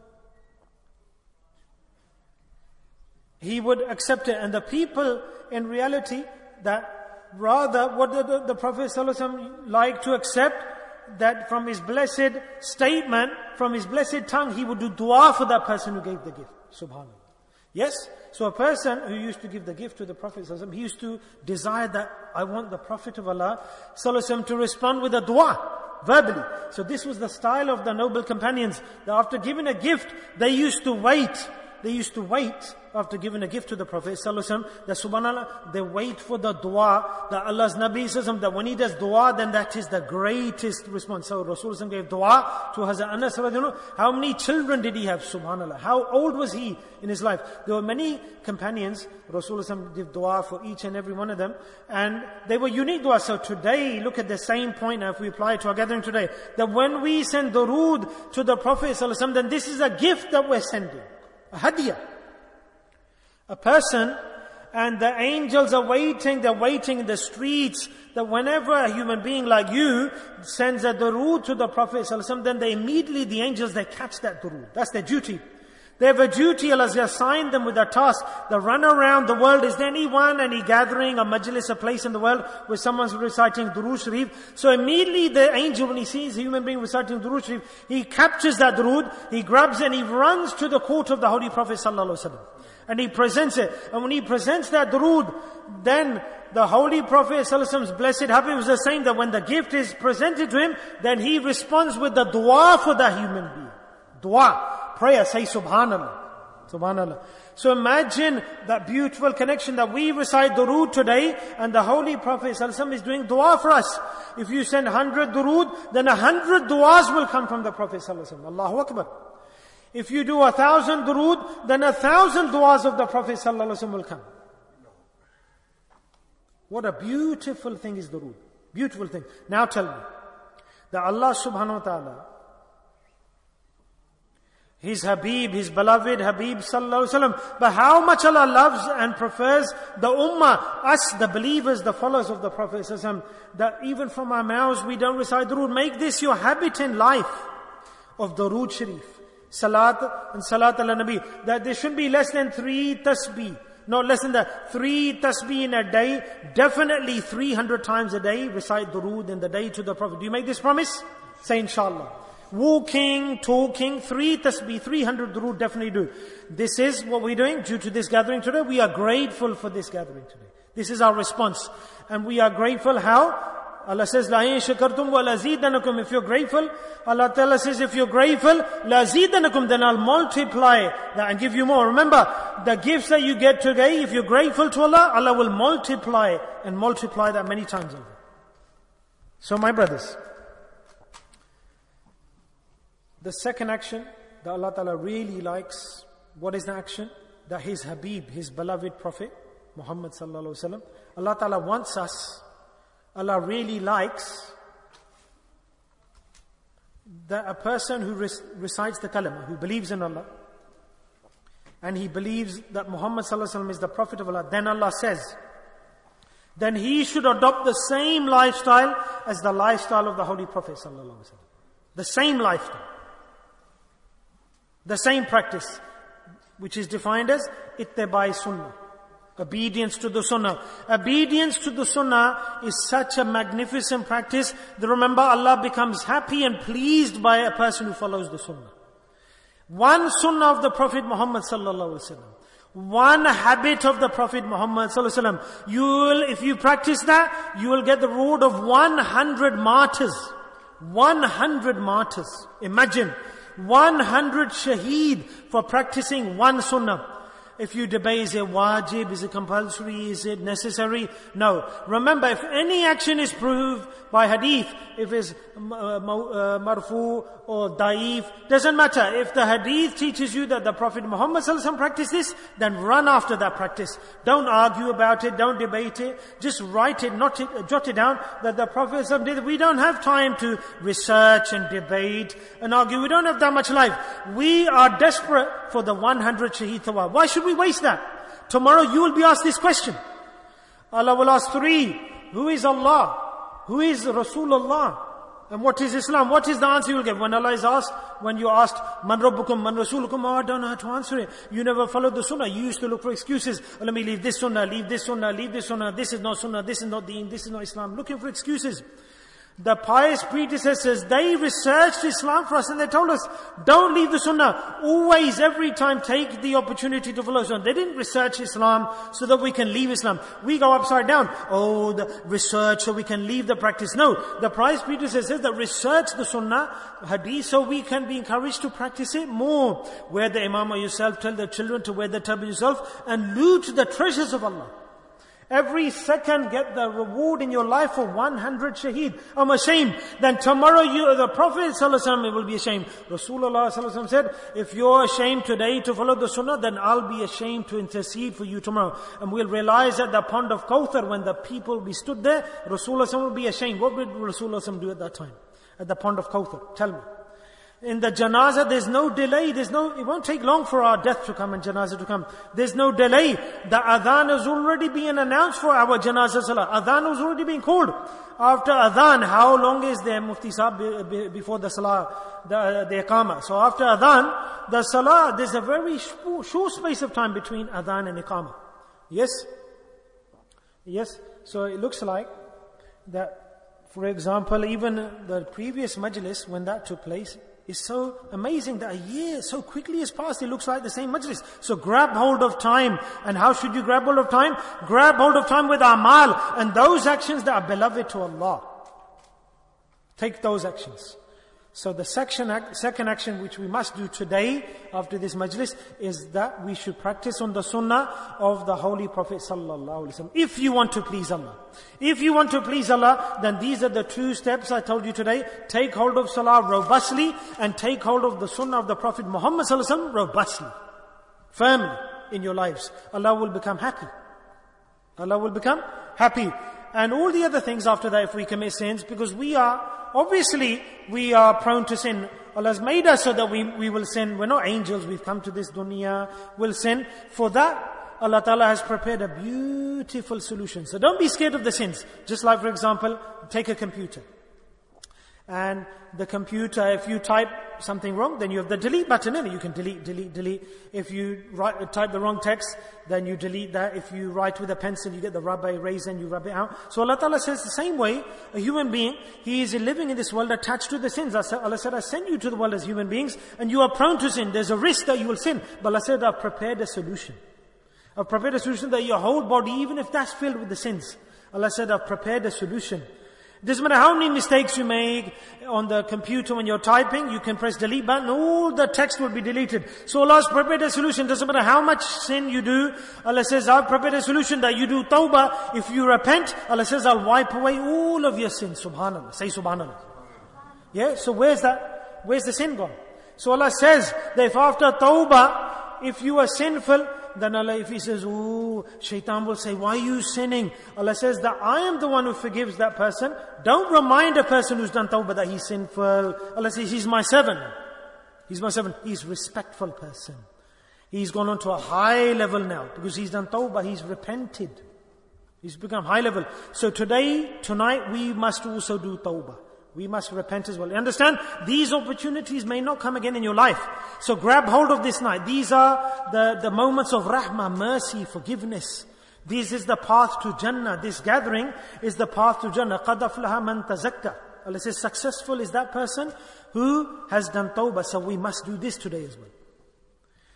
S2: he would accept it. And the people, in reality, that rather, what did the, the Prophet ﷺ like to accept? That from his blessed statement, from his blessed tongue, he would do dua for that person who gave the gift. Subhanallah. Yes? So a person who used to give the gift to the Prophet ﷺ, he used to desire that, I want the Prophet of Allah ﷺ to respond with a dua, verbally. So this was the style of the noble companions, that after giving a gift, they used to wait. They used to wait after giving a gift to the Prophet ﷺ, that subhanallah, they wait for the dua, that Allah's Nabi says that when he does dua, then that is the greatest response. So Rasulullah gave dua to Hazrat Anas radiallahu anhu. How many children did he have? Subhanallah. How old was he in his life? There were many companions, Rasulullah did dua for each and every one of them, and they were unique dua. So today, look at the same point now, if we apply it to our gathering today, that when we send durood to the Prophet ﷺ, then this is a gift that we're sending. A hadiyah. A person, and the angels are waiting, they're waiting in the streets, that whenever a human being like you sends a durood to the Prophet ﷺ, then they immediately, the angels, they catch that durood. That's their duty. They have a duty, Allah has assigned them with a task. They run around the world. Is there anyone, any gathering, a majlis, a place in the world where someone's reciting durood sharif? So immediately the angel, when he sees a human being reciting durood sharif, he captures that durood, he grabs it and he runs to the court of the Holy Prophet sallallahu alaihi wasallam. And he presents it. And when he presents that durood, then the Holy Prophet sallallahu alaihi wasallam's blessed habit was the same, that when the gift is presented to him, then he responds with the dua for that human being. Dua. Prayer, say Subhanallah. Subhanallah. So imagine that beautiful connection that we recite durood today, and the Holy Prophet ﷺ is doing dua for us. If you send hundred durood, then a hundred duas will come from the Prophet ﷺ. Allahu Akbar. If you do a thousand durood, then a thousand duas of the Prophet ﷺ will come. What a beautiful thing is durood. Beautiful thing. Now tell me, that Allah subhanahu wa ta'ala, His Habib, His beloved Habib sallallahu alaihi wasallam. But how much Allah loves and prefers the ummah, us, the believers, the followers of the Prophet sallallahu alaihi wasallam, that even from our mouths we don't recite durood. Make this your habit in life of durood sharif, salat and salat ala nabi. That there shouldn't be less than three tasbih. Not less than that. Three tasbih in a day. Definitely three hundred times a day recite durood in the day to the Prophet. Do you make this promise? Say inshallah. Walking, talking, three tasbih, three hundred durood definitely do. This is what we're doing due to this gathering today. We are grateful for this gathering today. This is our response. And we are grateful how? Allah says, La in shakartum wa lazidanakum. If you're grateful, Allah Ta'ala says, if you're grateful, lazidanakum, then I'll multiply that and give you more. Remember, the gifts that you get today, if you're grateful to Allah, Allah will multiply and multiply that many times over. So my brothers, the second action that Allah Ta'ala really likes, what is the action? That His Habib, His beloved Prophet, Muhammad Sallallahu Alaihi Wasallam, Allah Ta'ala wants us, Allah really likes that a person who recites the kalima, who believes in Allah, and he believes that Muhammad Sallallahu Alaihi Wasallam is the Prophet of Allah, then Allah says, then he should adopt the same lifestyle as the lifestyle of the Holy Prophet Sallallahu Alaihi Wasallam. The same lifestyle. The same practice, which is defined as ittibai sunnah. Obedience to the sunnah. Obedience to the sunnah is such a magnificent practice that remember Allah becomes happy and pleased by a person who follows the sunnah. One sunnah of the Prophet Muhammad sallallahu alaihi wasallam, One habit of the Prophet Muhammad sallallahu alaihi wasallam. You will, if you practice that, you will get the reward of one hundred martyrs. one hundred martyrs. Imagine, one hundred shaheed for practicing one sunnah. If you debate, is it wajib, is it compulsory, is it necessary? No. Remember, if any action is proved by hadith, if it's uh, marfu or daif, doesn't matter. If the hadith teaches you that the Prophet Muhammad sallallahu alaihi wasallam practiced this, then run after that practice. Don't argue about it, don't debate it. Just write it, not it, jot it down that the Prophet sallallahu alaihi wasallam did. We don't have time to research and debate and argue. We don't have that much life. We are desperate for the one hundred shaheed thawab. Why should we waste that? Tomorrow you will be asked this question. Allah will ask three. Who is Allah? Who is Rasulullah? And what is Islam? What is the answer you will get? When Allah is asked, when you asked, Man Rabbukum, Man Rasulukum, oh, I don't know how to answer it. You never followed the sunnah. You used to look for excuses. Oh, let me leave this sunnah, leave this sunnah, leave this sunnah. This is not sunnah, this is not deen, this is not Islam. Looking for excuses. The pious predecessors, they researched Islam for us and they told us, don't leave the sunnah. Always, every time, take the opportunity to follow sunnah. They didn't research Islam so that we can leave Islam. We go upside down. Oh, the research so we can leave the practice. No, the pious predecessors that research the sunnah, hadith, so we can be encouraged to practice it more. Wear the imamah yourself, tell the children to wear the turban yourself, and loot the treasures of Allah. Every second get the reward in your life for one hundred shaheed. I'm ashamed. Then tomorrow you, the Prophet sallallahu alaihi wasallam will be ashamed. Rasulullah sallallahu alaihi wasallam said, if you're ashamed today to follow the sunnah, then I'll be ashamed to intercede for you tomorrow. And we'll realize at the pond of Kawthar, when the people be stood there, Rasulullah sallallahu alaihi wasallam will be ashamed. What would Rasulullah sallallahu alaihi wasallam do at that time? At the pond of Kawthar? Tell me. In the janazah, there's no delay. There's no, it won't take long for our death to come and janazah to come. There's no delay. The adhan is already being announced for our janazah salah. Adhan was already being called. After adhan, how long is there, Mufti Sahib, before the salah, the, the iqamah? So after adhan, the salah, there's a very short space of time between adhan and iqamah. Yes? Yes? So it looks like that, for example, even the previous majlis, when that took place, it's so amazing that a year so quickly has passed. It looks like the same majlis. So grab hold of time. And how should you grab hold of time? Grab hold of time with amal and those actions that are beloved to Allah. Take those actions. So the section, second action which we must do today after this majlis is that we should practice on the sunnah of the Holy Prophet sallallahu alaihi wasallam. If you want to please Allah. If you want to please Allah, then these are the two steps I told you today. Take hold of salah robustly and take hold of the sunnah of the Prophet Muhammad sallallahu alaihi wasallam robustly. Firmly in your lives. Allah will become happy. Allah will become happy. And all the other things after that if we commit sins, because we are, obviously, we are prone to sin. Allah has made us so that we, we will sin. We're not angels. We've come to this dunya. We'll sin. For that, Allah Ta'ala has prepared a beautiful solution. So don't be scared of the sins. Just like, for example, take a computer. And the computer, if you type something wrong, then you have the delete button in it. You can delete, delete, delete. If you write, type the wrong text, then you delete that. If you write with a pencil, you get the rubber eraser and you rub it out. So Allah Ta'ala says the same way, a human being, he is living in this world attached to the sins. Allah said, I sent you to the world as human beings and you are prone to sin. There's a risk that you will sin. But Allah said, I've prepared a solution. I've prepared a solution that your whole body, even if that's filled with the sins, Allah said, I've prepared a solution. It doesn't matter how many mistakes you make on the computer when you're typing, you can press delete button, all the text will be deleted. So Allah has prepared a solution. Doesn't matter how much sin you do, Allah says, I've prepared a solution that you do tawbah. If you repent, Allah says, I'll wipe away all of your sins. Subhanallah. Say subhanallah. Yeah, so where's that? Where's the sin gone? So Allah says that if after tawbah, if you are sinful, then Allah, if He says, ooh, shaitan will say, why are you sinning? Allah says that I am the one who forgives that person. Don't remind a person who's done tawbah that he's sinful. Allah says, he's my servant. He's my servant. He's a respectful person. He's gone on to a high level now. Because he's done tawbah, he's repented. He's become high level. So today, tonight, we must also do tawbah. We must repent as well. You understand? These opportunities may not come again in your life. So grab hold of this night. These are the, the moments of rahmah, mercy, forgiveness. This is the path to Jannah. This gathering is the path to Jannah. قَدْ أَفْلَحَ مَنْ تَزَكَّى. Allah says, successful is that person who has done tawbah. So we must do this today as well.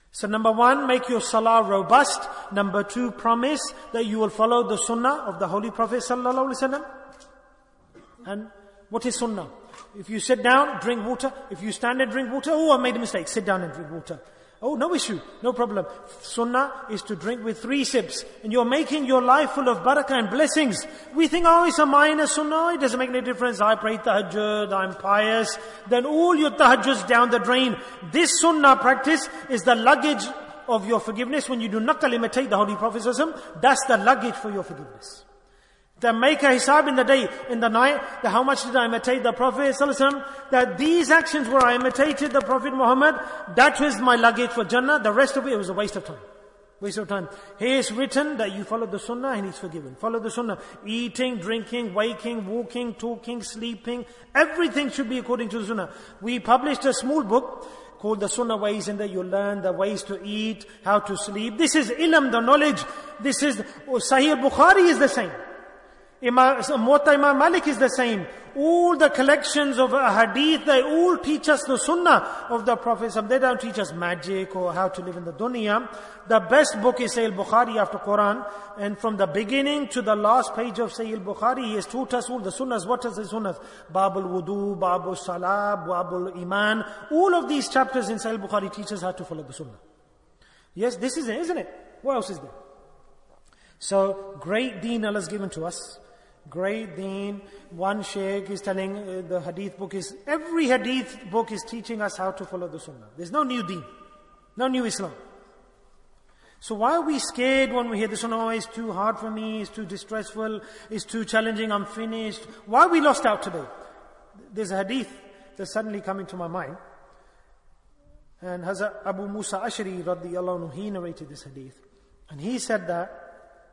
S2: So number one, make your salah robust. Number two, promise that you will follow the sunnah of the Holy Prophet sallallahu alaihi wasallam. And what is sunnah? If you sit down, drink water. If you stand and drink water, oh, I made a mistake, sit down and drink water. Oh, no issue, no problem. Sunnah is to drink with three sips. And you're making your life full of barakah and blessings. We think, oh, it's a minor sunnah, it doesn't make any difference. I pray tahajjud, I'm pious. Then all your tahajjuds down the drain. This sunnah practice is the luggage of your forgiveness. When you do naqal, imitate the Holy Prophet sallallahu alaihi wasallam, that's the luggage for your forgiveness. Then make a hisab in the day, in the night, that how much did I imitate the Prophet ﷺ, that these actions where I imitated the Prophet Muhammad, that was my luggage for Jannah. The rest of it, it was a waste of time. Waste of time. Here is written that you follow the sunnah and he's forgiven. Follow the sunnah. Eating, drinking, waking, walking, talking, sleeping, everything should be according to the sunnah. We published a small book called the Sunnah Ways, in there you learn the ways to eat, how to sleep. This is ilm, the knowledge. This is, Sahih al-Bukhari is the same. Imam, Muwatta Imam Malik is the same. All the collections of hadith, they all teach us the sunnah of the Prophet. They don't teach us magic or how to live in the dunya. The best book is Sahih Bukhari after Quran. And from the beginning to the last page of Sahih Bukhari, he has taught us all the sunnahs. What is the sunnahs? Babul Wudu, Babul Salah, Babul Iman. All of these chapters in Sahih Bukhari teach us how to follow the sunnah. Yes, this is it, isn't it? What else is there? So, great deen Allah has given to us. Great deen. One shaykh is telling uh, the hadith book is, every hadith book is teaching us how to follow the sunnah. There's no new deen. No new Islam. So why are we scared when we hear the sunnah? Oh, it's too hard for me, it's too distressful, it's too challenging, I'm finished. Why are we lost out today? There's a hadith that's suddenly coming to my mind. And Hazrat Abu Musa Ash'ari radiyallahu anhu, he narrated this hadith. And he said that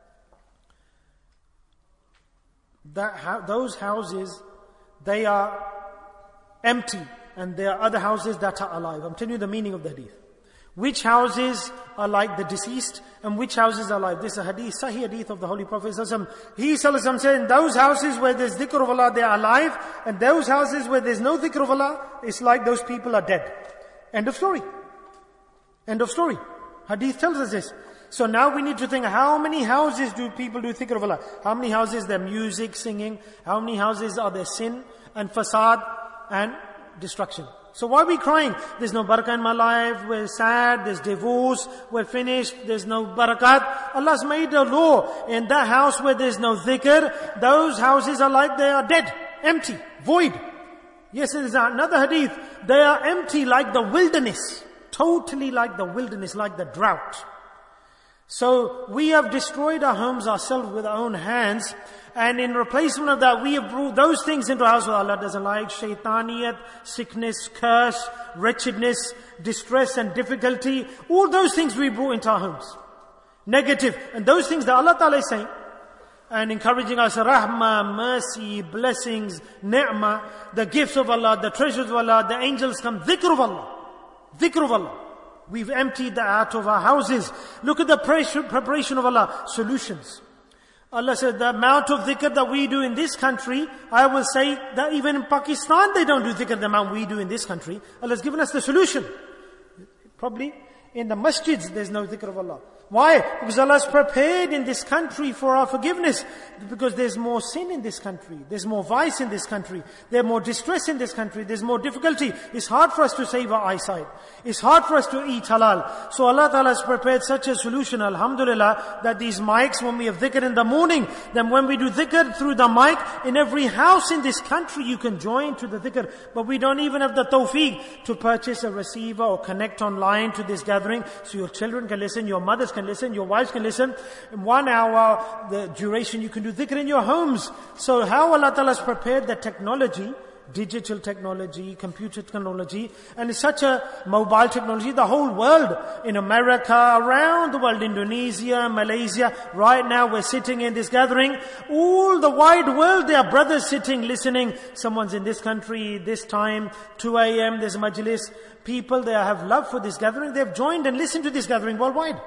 S2: that those houses, they are empty, and there are other houses that are alive. I'm telling you the meaning of the hadith. Which houses are like the deceased, and which houses are alive? This is a hadith, Sahih hadith of the Holy Prophet sallallahu alaihi wasallam. He sallallahu alaihi wasallam said, in those houses where there's dhikr of Allah, they are alive, and those houses where there's no dhikr of Allah, it's like those people are dead. End of story. End of story. Hadith tells us this. So now we need to think, how many houses do people do dhikr of Allah? How many houses there music, singing? How many houses are there sin and fasad and destruction? So why are we crying? There's no barakah in my life, we're sad, there's divorce, we're finished, there's no barakat. Allah's made a law. In that house where there's no dhikr, those houses are like they are dead, empty, void. Yes, there's another hadith. They are empty like the wilderness. Totally like the wilderness, like the drought. So we have destroyed our homes ourselves with our own hands, and in replacement of that we have brought those things into our house that Allah doesn't like: shaitaniyat, sickness, curse, wretchedness, distress and difficulty. All those things we brought into our homes. Negative. And those things that Allah Ta'ala is saying and encouraging us, rahmah, mercy, blessings, ni'mah, the gifts of Allah, the treasures of Allah, the angels come, dhikr of Allah. Dhikr of Allah. We've emptied that out of our houses. Look at the preparation of Allah. Solutions. Allah said the amount of dhikr that we do in this country, I will say that even in Pakistan they don't do dhikr the amount we do in this country. Allah has given us the solution. Probably in the masjids there's no dhikr of Allah. Why? Because Allah has prepared in this country for our forgiveness. Because there's more sin in this country. There's more vice in this country. There's more distress in this country. There's more difficulty. It's hard for us to save our eyesight. It's hard for us to eat halal. So Allah Ta'ala has prepared such a solution, alhamdulillah, that these mics, when we have dhikr in the morning, then when we do dhikr through the mic, in every house in this country you can join to the dhikr. But we don't even have the tawfiq to purchase a receiver or connect online to this gathering. So your children can listen, your mothers can listen, your wives can listen. In one hour, the duration you can do dhikr in your homes. So how Allah Ta'ala has prepared the technology, digital technology, computer technology, and it's such a mobile technology, the whole world, in America, around the world, Indonesia, Malaysia, right now we're sitting in this gathering, all the wide world, there are brothers sitting, listening. Someone's in this country, this time, two a.m., there's a majlis. People, they have love for this gathering, they've joined and listened to this gathering worldwide.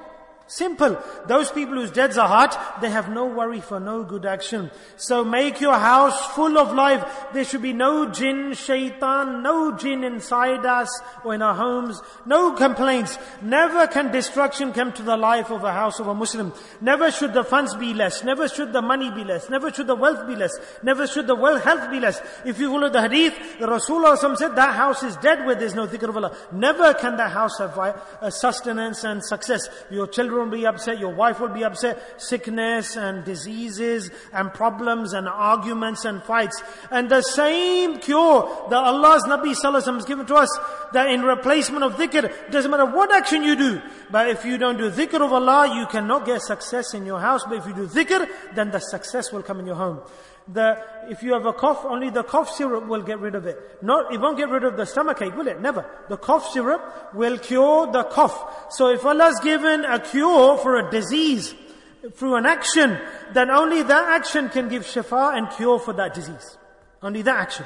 S2: Simple. Those people whose deads are hot, they have no worry for no good action. So make your house full of life. There should be no jinn, shaitan, no jinn inside us or in our homes. No complaints. Never can destruction come to the life of a house of a Muslim. Never should the funds be less. Never should the money be less. Never should the wealth be less. Never should the wealth health be less. If you follow the hadith, the Rasulullah said that house is dead where there's no dhikr of Allah. Never can that house have sustenance and success. Your children will be upset, your wife will be upset, sickness and diseases and problems and arguments and fights. And the same cure that Allah's Nabi Sallallahu Alaihi Wasallam has given to us, that in replacement of dhikr, doesn't matter what action you do, but if you don't do dhikr of Allah, you cannot get success in your house. But if you do dhikr, then the success will come in your home. The, if you have a cough, only the cough syrup will get rid of it. Not, it won't get rid of the stomachache, will it? Never. The cough syrup will cure the cough. So if Allah's given a cure for a disease through an action, then only that action can give shifa and cure for that disease. Only that action.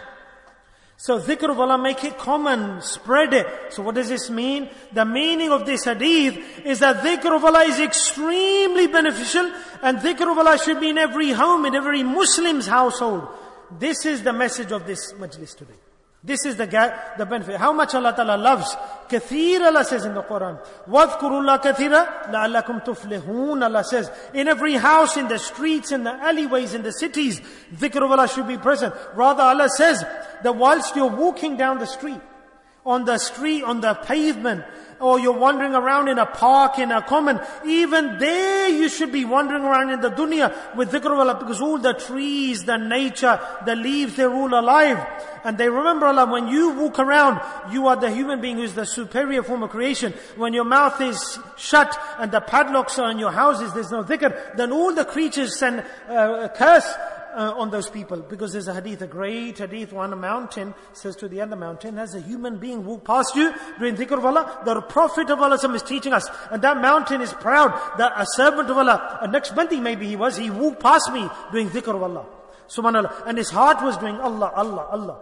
S2: So dhikr of Allah, make it common, spread it. So what does this mean? The meaning of this hadith is that dhikr of Allah is extremely beneficial, and dhikr of Allah should be in every home, in every Muslim's household. This is the message of this majlis today. This is the the benefit. How much Allah Ta'ala loves. Kathir, Allah says in the Quran. وَاذْكُرُوا اللَّهَ كَثِيرًا لَعَلَّكُمْ تُفْلِحُونَ, Allah says. In every house, in the streets, in the alleyways, in the cities, dhikr of Allah should be present. Rather, Allah says that whilst you're walking down the street, on the street, on the pavement, or you're wandering around in a park, in a common, even there you should be wandering around in the dunya with dhikr of Allah, because all the trees, the nature, the leaves, they're all alive. And they remember Allah. When you walk around, you are the human being who's the superior form of creation. When your mouth is shut and the padlocks are in your houses, there's no dhikr, then all the creatures send uh, a curse Uh, on those people. Because there's a hadith, a great hadith, on a mountain says to the other mountain, as a human being walk past you doing dhikr of Allah, the Prophet of Allah is teaching us, and that mountain is proud that a servant of Allah, a Naqshbandi maybe he was, he walked past me doing dhikr of Allah, subhanallah, and his heart was doing Allah, Allah, Allah.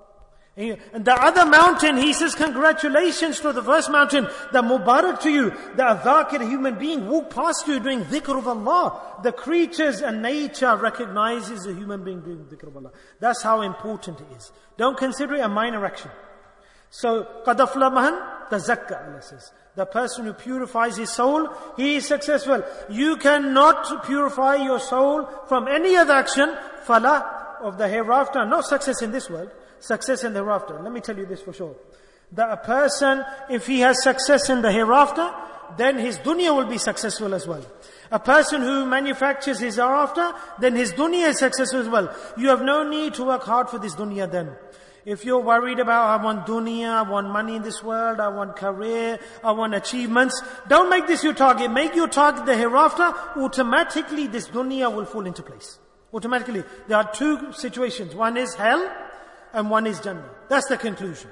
S2: And the other mountain, he says, congratulations to the first mountain, that Mubarak to you, that a dhakir, a human being, walk past you doing dhikr of Allah. The creatures and nature recognizes a human being doing dhikr of Allah. That's how important it is. Don't consider it a minor action. So, قَدْ أَفْلَحَ مَنْ تَزَكَّى, Allah says. The person who purifies his soul, he is successful. You cannot purify your soul from any other action, falah, of the hereafter, not success in this world, success in the hereafter. Let me tell you this for sure. That a person, if he has success in the hereafter, then his dunya will be successful as well. A person who manufactures his hereafter, then his dunya is successful as well. You have no need to work hard for this dunya then. If you're worried about, I want dunya, I want money in this world, I want career, I want achievements, don't make this your target. Make your target the hereafter. Automatically this dunya will fall into place. Automatically. There are two situations. One is hell, and one is Jannah. That's the conclusion.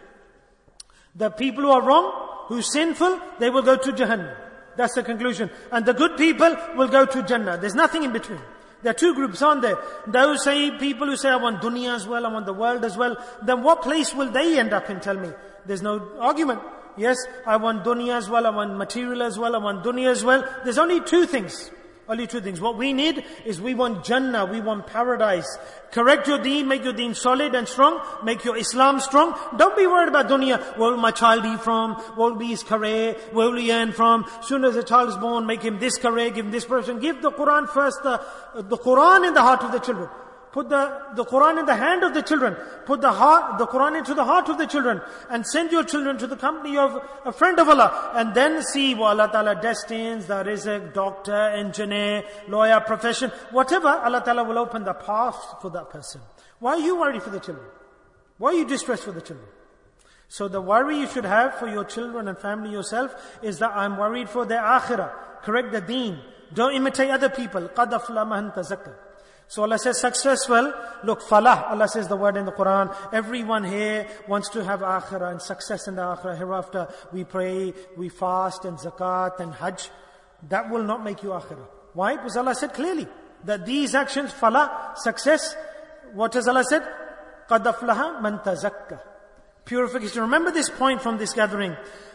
S2: The people who are wrong, who are sinful, they will go to Jahannam. That's the conclusion. And the good people will go to Jannah. There's nothing in between. There are two groups, aren't there? Those say, people who say, I want dunya as well, I want the world as well. Then what place will they end up in? Tell me. There's no argument. Yes, I want dunya as well, I want material as well, I want dunya as well. There's only two things. Only two things. What we need is we want Jannah, we want paradise. Correct your deen, make your deen solid and strong, make your Islam strong. Don't be worried about dunya. Where will my child eat from? What will be his career? Where will he earn from? Soon as a child is born, make him this career, give him this person. Give the Quran first, the, the Quran in the heart of the children. Put the, the Quran in the hand of the children. Put the heart, the Quran into the heart of the children. And send your children to the company of a friend of Allah. And then see what Allah Ta'ala destines, the rizq, doctor, engineer, lawyer, profession. Whatever, Allah Ta'ala will open the path for that person. Why are you worried for the children? Why are you distressed for the children? So the worry you should have for your children and family yourself is that I'm worried for their akhirah. Correct the deen. Don't imitate other people. قَدْ أَفْلَحَ مَنْ تَزَكَّى. So Allah says successful. Look, falah, Allah says the word in the Quran. Everyone here wants to have akhirah and success in the akhirah. Hereafter we pray, we fast and zakat and hajj. That will not make you akhirah. Why? Because Allah said clearly that these actions, falah, success, what has Allah said? قَدْ أَفْلَحَ مَنْ تَزَكَّى. Purification. Remember this point from this gathering.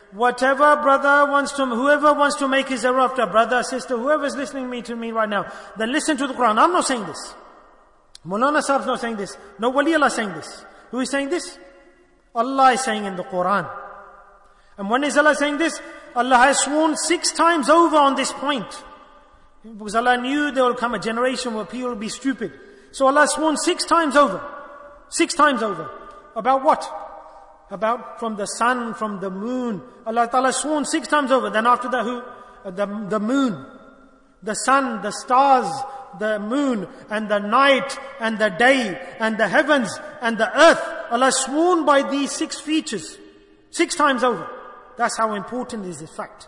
S2: whatever brother wants to, whoever wants to make his hereafter, brother, sister, whoever is listening to me, to me right now, then listen to the Quran. I'm not saying this. Maulana Sahib's not saying this. No Wali Allah is saying this. Who is saying this? Allah is saying in the Quran. And when is Allah saying this? Allah has sworn six times over on this point. Because Allah knew there will come a generation where people will be stupid. So Allah has sworn six times over. Six times over. About what? About from the sun, from the moon. Allah Ta'ala has sworn six times over. Then after that, who? The, the moon. The sun, the stars, the moon, and the night, and the day, and the heavens, and the earth. Allah has sworn by these six features. Six times over. That's how important is this fact.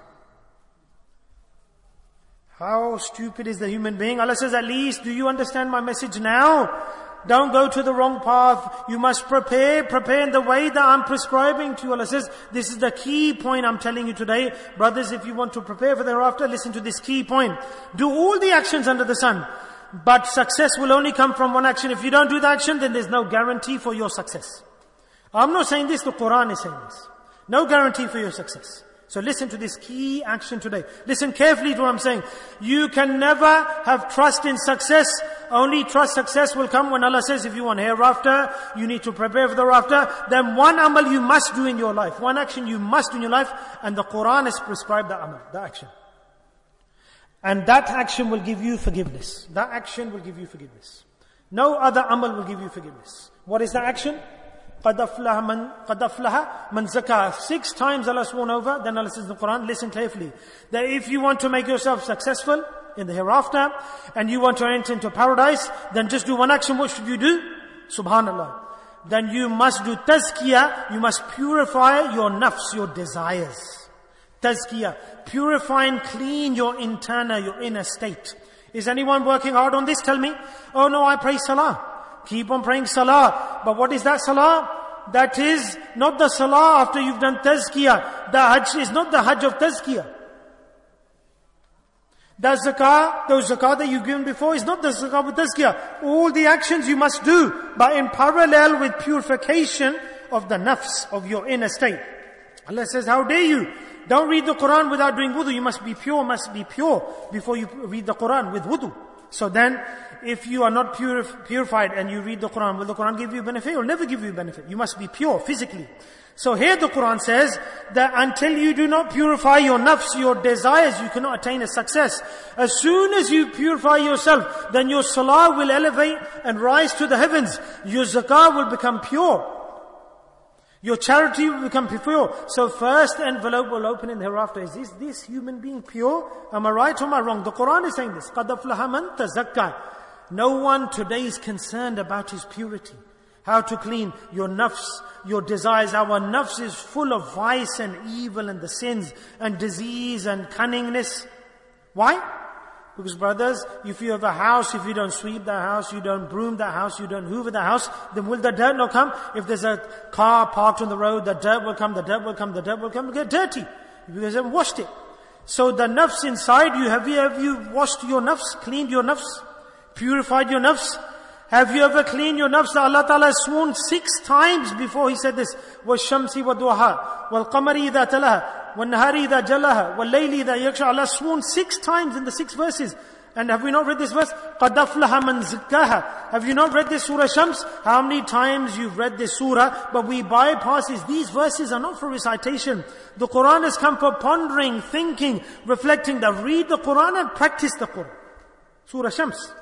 S2: How stupid is the human being? Allah says, at least, do you understand my message now? Don't go to the wrong path. You must prepare, prepare in the way that I'm prescribing to you. Allah says, this is the key point I'm telling you today. Brothers, if you want to prepare for the hereafter, listen to this key point. Do all the actions under the sun. But success will only come from one action. If you don't do the action, then there's no guarantee for your success. I'm not saying this, the Quran is saying this. No guarantee for your success. So listen to this key action today. Listen carefully to what I'm saying. You can never have trust in success. Only trust success will come when Allah says, if you want hereafter, you need to prepare for the hereafter. Then one amal you must do in your life. One action you must do in your life. And the Quran has prescribed the amal, the action. And that action will give you forgiveness. That action will give you forgiveness. No other amal will give you forgiveness. What is the action? قَدْ أَفْلَحَ مَنْ قَدْ أَفْلَحَ مَنْ زَكَّاهَا. Six times Allah sworn over. Then Allah says in the Quran, listen carefully, that if you want to make yourself successful in the hereafter, and you want to enter into paradise, then just do one action. What should you do? Subhanallah. Then you must do tazkiyah. You must purify your nafs, your desires. Tazkiyah. Purify and clean your internal, your inner state. Is anyone working hard on this? Tell me. Oh no, I pray salah. Keep on praying salah. But what is that salah? That is not the salah after you've done tazkiyah. The hajj is not the hajj of tazkiyah. The zakah, those zakah that you've given before is not the zakah of tazkiyah. All the actions you must do, but in parallel with purification of the nafs, of your inner state. Allah says, how dare you? Don't read the Quran without doing wudu. You must be pure, must be pure before you read the Quran with wudu. So then, if you are not purif- purified and you read the Quran, will the Quran give you benefit? It will never give you benefit. You must be pure physically. So here the Quran says that until you do not purify your nafs, your desires, you cannot attain a success. As soon as you purify yourself, then your salah will elevate and rise to the heavens. Your zakah will become pure. Your charity will become pure. So first envelope will open in the hereafter. Is this, this human being pure? Am I right or am I wrong? The Quran is saying this. قَدْ أَفْلَحَ مَنْ تَزَكَّى. No one today is concerned about his purity. How to clean your nafs, your desires. Our nafs is full of vice and evil and the sins and disease and cunningness. Why? Because brothers, if you have a house, if you don't sweep the house, you don't broom the house, you don't hoover the house, then will the dirt not come? If there's a car parked on the road, the dirt will come, the dirt will come, the dirt will come, it'll get dirty. Because you haven't washed it. So the nafs inside you, have you, have you washed your nafs, cleaned your nafs, purified your nafs? Have you ever cleaned your nafs? Allah Ta'ala has sworn six times before He said this. وَالشَّمْسِ وَضُوحَا وَالْقَمَرِ إِذَا تَلَهَا وَالنَّهَارِ إِذَا جَلَّهَا وَاللَّيْلِ إِذَا يَغْشَى. Allah has sworn six times in the six verses. And have we not read this verse? قَدْ أَفْلَحَ مَنْ زَكَّاهَا. Have you not read this surah Shams? How many times you've read this surah, but we bypass this. These verses are not for recitation. The Quran has come for pondering, thinking, reflecting. That read the Quran and practice the Quran. Surah Shams.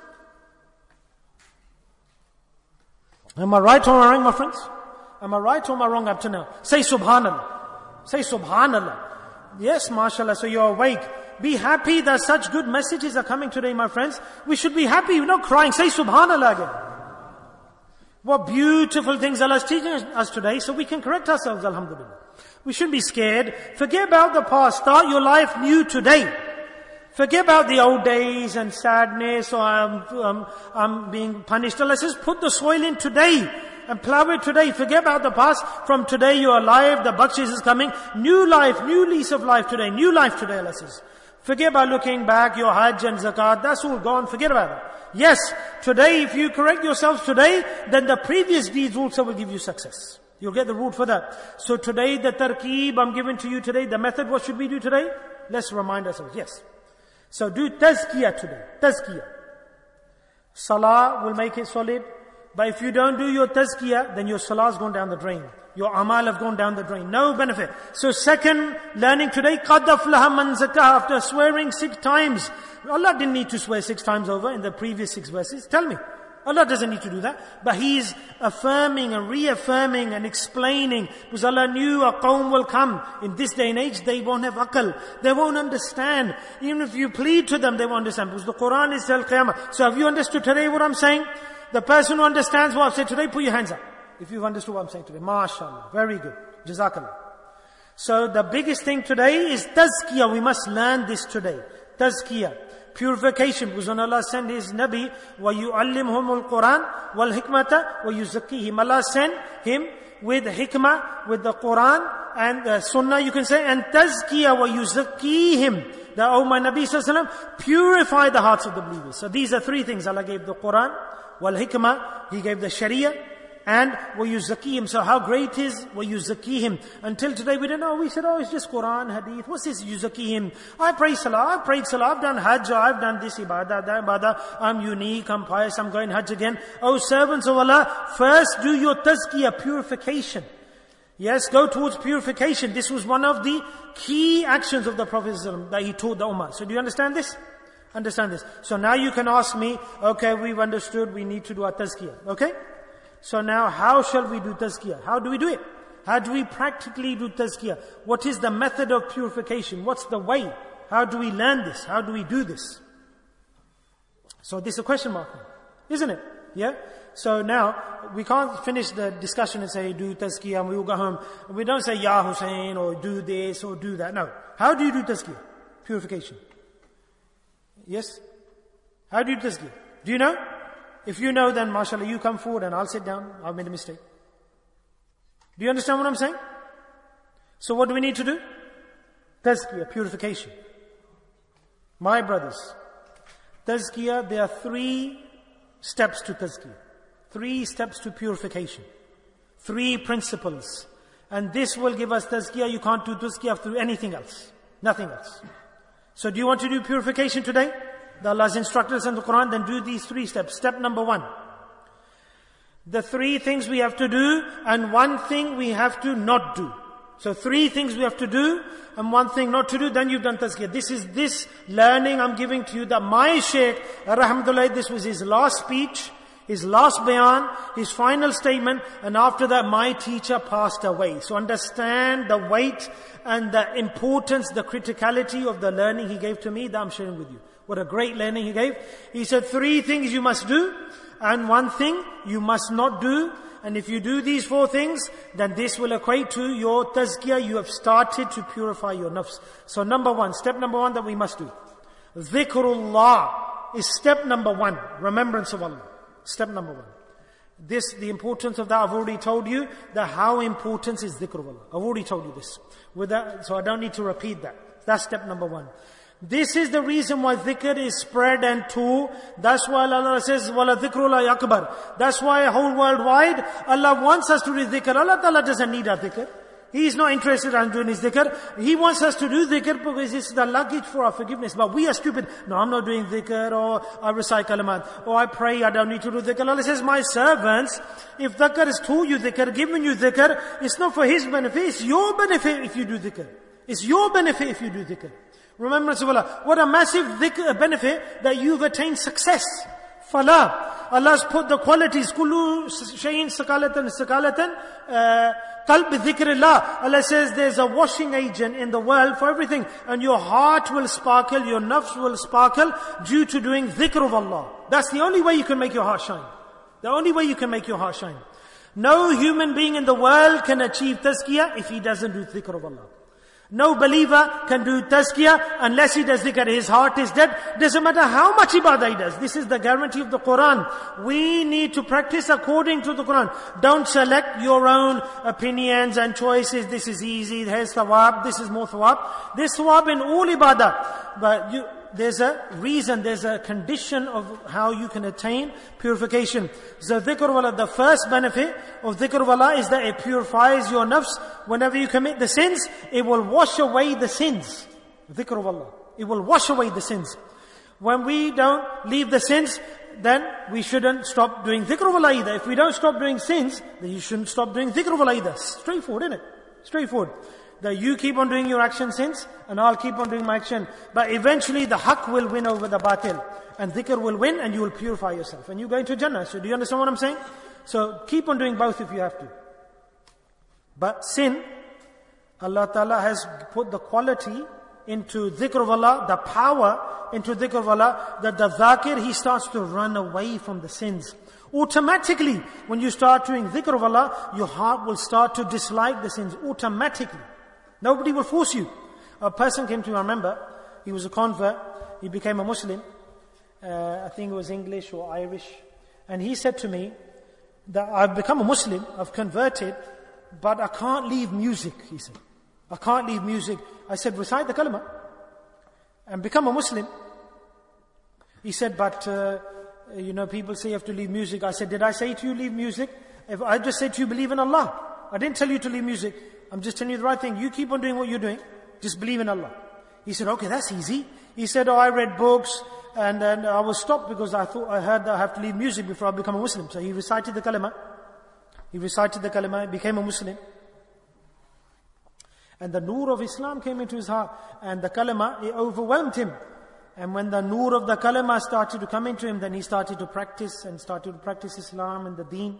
S2: Am I right or am I wrong, my friends? Am I right or am I wrong up to now? Say Subhanallah. Say Subhanallah. Yes, mashallah, so you're awake. Be happy that such good messages are coming today, my friends. We should be happy, we're not crying. Say Subhanallah again. What beautiful things Allah is teaching us today, so we can correct ourselves, alhamdulillah. We shouldn't be scared. Forget about the past. Start your life new today. Forget about the old days and sadness or I'm, um, I'm being punished. Allah says, put the soil in today and plow it today. Forget about the past. From today you are alive. The bakshish is coming. New life, new lease of life today. New life today, Allah says. Forget about looking back, your hajj and zakat. That's all gone. Forget about that. Yes, today if you correct yourselves today, then the previous deeds also will give you success. You'll get the root for that. So today, the tarkeeb I'm giving to you today, the method, what should we do today? Let's remind ourselves, yes. So do tazkiyah today, tazkiyah. Salah will make it solid. But if you don't do your tazkiyah, then your salah has gone down the drain. Your amal have gone down the drain. No benefit. So second learning today, قَدْ أَفْلَحَ مَنْ زَكَّاهَا. After swearing six times. Allah didn't need to swear six times over in the previous six verses. Tell me. Allah doesn't need to do that. But He's affirming and reaffirming and explaining. Because Allah knew a qawm will come. In this day and age, they won't have aql. They won't understand. Even if you plead to them, they won't understand. Because the Quran is till Qiyamah. So have you understood today what I'm saying? The person who understands what I've said today, put your hands up. If you've understood what I'm saying today. MashaAllah. Very good. Jazakallah. So the biggest thing today is tazkiyah. We must learn this today. Tazkiyah. Purification. Because when Allah sent His Nabi, وَيُعَلِّمْهُمُ الْقُرْآنِ وَالْحِكْمَةَ وَيُزَكِّيهِمْ. Allah sent him with hikmah, with the Quran and the Sunnah, you can say, and tazkiyah وَيُزَكِّيهِمْ. That, oh my Nabi Sallallahu Alaihi Wasallam, purify the hearts of the believers. So these are three things. Allah gave the Quran, wal-hikmah, He gave the Sharia, and وَيُزَكِّيهِمْ. So how great is وَيُزَكِّيهِمْ? Until today we don't know. We said, oh, it's just Quran, Hadith. What's this Yuzakihim? I pray Salah, I've prayed Salah, I've done Hajj, I've done this Ibadah, that Ibadah. I'm unique, I'm pious, I'm going Hajj again. Oh, servants of Allah, first do your tazkiyah, purification. Yes, go towards purification. This was one of the key actions of the Prophet ﷺ that he taught the Ummah. So do you understand this? Understand this. So now you can ask me, okay, we've understood, we need to do our tazkiyah. Okay? So now how shall we do tazkiyah? How do we do it? How do we practically do tazkiyah? What is the method of purification? What's the way? How do we learn this? How do we do this? So this is a question mark, isn't it? Yeah? So now, we can't finish the discussion and say, do tazkiyah, and we will go home. We don't say, Ya Hussein, or do this, or do that. No. How do you do tazkiyah? Purification. Yes? How do you do tazkiyah? Do you know? If you know, then mashallah, you come forward and I'll sit down. I've made a mistake. Do you understand what I'm saying? So what do we need to do? Tazkiyah, purification. My brothers, tazkiyah, there are three steps to tazkiyah. Three steps to purification. Three principles. And this will give us tazkiyah. You can't do tazkiyah through anything else. Nothing else. So do you want to do purification today? The Allah has instructed us in the Quran, then do these three steps. Step number one. The three things we have to do, and one thing we have to not do. So three things we have to do, and one thing not to do, then you've done tazkiyah. This is this learning I'm giving to you, that my Shaykh, Alhamdulillah, this was his last speech, his last bayan, his final statement, and after that my teacher passed away. So understand the weight and the importance, the criticality of the learning he gave to me that I'm sharing with you. What a great learning he gave. He said three things you must do, and one thing you must not do. And if you do these four things, then this will equate to your tazkiyah. You have started to purify your nafs. So number one, step number one that we must do. Dhikrullah is step number one. Remembrance of Allah. Step number one. This, the importance of that, I've already told you, that how important is dhikr of Allah. I've already told you this. With that, so I don't need to repeat that. That's step number one. This is the reason why dhikr is spread and too. That's why Allah says, وَلَا ذِكْرُ لَا يَكْبَرُ. That's why whole worldwide, Allah wants us to do dhikr. Allah Ta'ala doesn't need our dhikr. He is not interested in doing his dhikr. He wants us to do dhikr because it's the luggage for our forgiveness. But we are stupid. No, I'm not doing dhikr, or I recite kalimat, or I pray, I don't need to do dhikr. Allah says, my servants, if dhikr is to you dhikr, given you dhikr, it's not for his benefit, it's your benefit if you do dhikr. It's your benefit if you do dhikr. Remembrance of Allah. What a massive dhikr benefit that you've attained success. Falah. Allah has put the qualities. Kullu shayin sakalatan sakalatan. Qalb dhikrillah. Allah says there's a washing agent in the world for everything. And your heart will sparkle, your nafs will sparkle due to doing dhikr of Allah. That's the only way you can make your heart shine. The only way you can make your heart shine. No human being in the world can achieve tazkiyah if he doesn't do dhikr of Allah. No believer can do tazkiyah unless he does dhikr. His heart is dead. Doesn't matter how much ibadah he does. This is the guarantee of the Quran. We need to practice according to the Quran. Don't select your own opinions and choices. This is easy. Here's thawab. This is more thawab. There's thawab in all ibadah. But you, there's a reason, there's a condition of how you can attain purification. So dhikr of Allah, the first benefit of dhikr of Allah is that it purifies your nafs. Whenever you commit the sins, it will wash away the sins. Dhikr of Allah. It will wash away the sins. When we don't leave the sins, then we shouldn't stop doing dhikr of Allah either. If we don't stop doing sins, then you shouldn't stop doing dhikr of Allah either. Straightforward, isn't it? Straightforward. That you keep on doing your action sins, and I'll keep on doing my action. But eventually the haqq will win over the batil. And dhikr will win, and you will purify yourself. And you go into Jannah. So do you understand what I'm saying? So keep on doing both if you have to. But sin, Allah Ta'ala has put the quality into dhikr of Allah, the power into dhikr of Allah, that the dhakir, he starts to run away from the sins. Automatically, when you start doing dhikr of Allah, your heart will start to dislike the sins. Automatically. Nobody will force you. A person came to me, I remember, he was a convert, he became a Muslim, uh, I think it was English or Irish, and he said to me that I've become a Muslim, I've converted, but I can't leave music, he said. I can't leave music. I said, recite the kalima and become a Muslim. He said, but, uh, you know, people say you have to leave music. I said, did I say to you leave music? If I just said to you believe in Allah. I didn't tell you to leave music. I'm just telling you the right thing. You keep on doing what you're doing. Just believe in Allah. He said, okay, that's easy. He said, oh, I read books and then I was stopped because I thought, I heard that I have to leave music before I become a Muslim. So he recited the kalima. He recited the kalima, became a Muslim. And the nur of Islam came into his heart. And the kalima, it overwhelmed him. And when the nur of the kalima started to come into him, then he started to practice and started to practice Islam and the deen.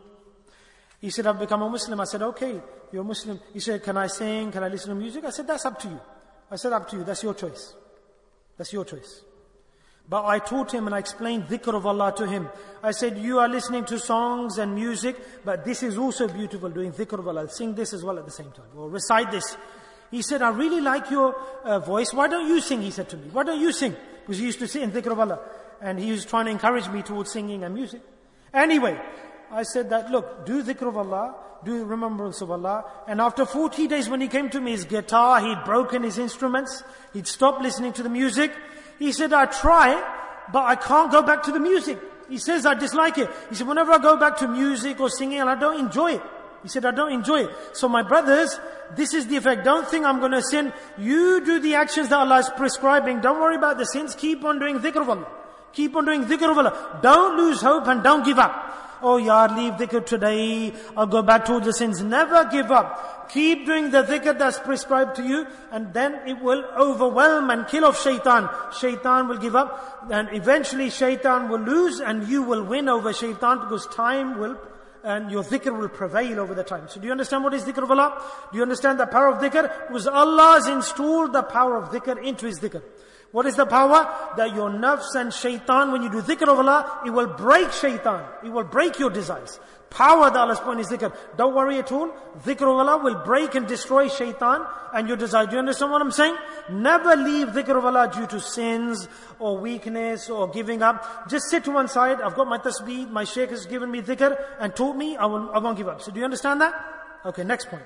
S2: He said, I've become a Muslim. I said, okay, you're a Muslim. He said, can I sing? Can I listen to music? I said, that's up to you. I said, up to you. That's your choice. That's your choice. But I taught him and I explained dhikr of Allah to him. I said, you are listening to songs and music, but this is also beautiful, doing dhikr of Allah. Sing this as well at the same time. Or recite this. He said, I really like your uh, voice. Why don't you sing? He said to me. Why don't you sing? Because he used to sit in dhikr of Allah. And he was trying to encourage me towards singing and music. Anyway, I said that, look, do dhikr of Allah, do remembrance of Allah. And after forty days when he came to me, his guitar, he'd broken his instruments. He'd stopped listening to the music. He said, I try, but I can't go back to the music. He says, I dislike it. He said, whenever I go back to music or singing, I don't enjoy it. He said, I don't enjoy it. So my brothers, this is the effect. Don't think I'm going to sin. You do the actions that Allah is prescribing. Don't worry about the sins. Keep on doing dhikr of Allah. Keep on doing dhikr of Allah. Don't lose hope and don't give up. Oh, yaar, leave dhikr today. I'll go back to the sins. Never give up. Keep doing the dhikr that's prescribed to you, and then it will overwhelm and kill off shaitan. Shaitan will give up, and eventually shaitan will lose, and you will win over shaitan because time will, and your dhikr will prevail over the time. So do you understand what is dhikr of Allah? Do you understand the power of dhikr? Because Allah has installed the power of dhikr into His dhikr. What is the power? That your nafs and shaitan, when you do dhikr of Allah, it will break shaitan. It will break your desires. Power that Allah's put in His dhikr. Don't worry at all. Dhikr of Allah will break and destroy shaitan and your desire. Do you understand what I'm saying? Never leave dhikr of Allah due to sins or weakness or giving up. Just sit to one side. I've got my tasbih. My shaykh has given me dhikr and taught me. I won't, I won't give up. So do you understand that? Okay, next point.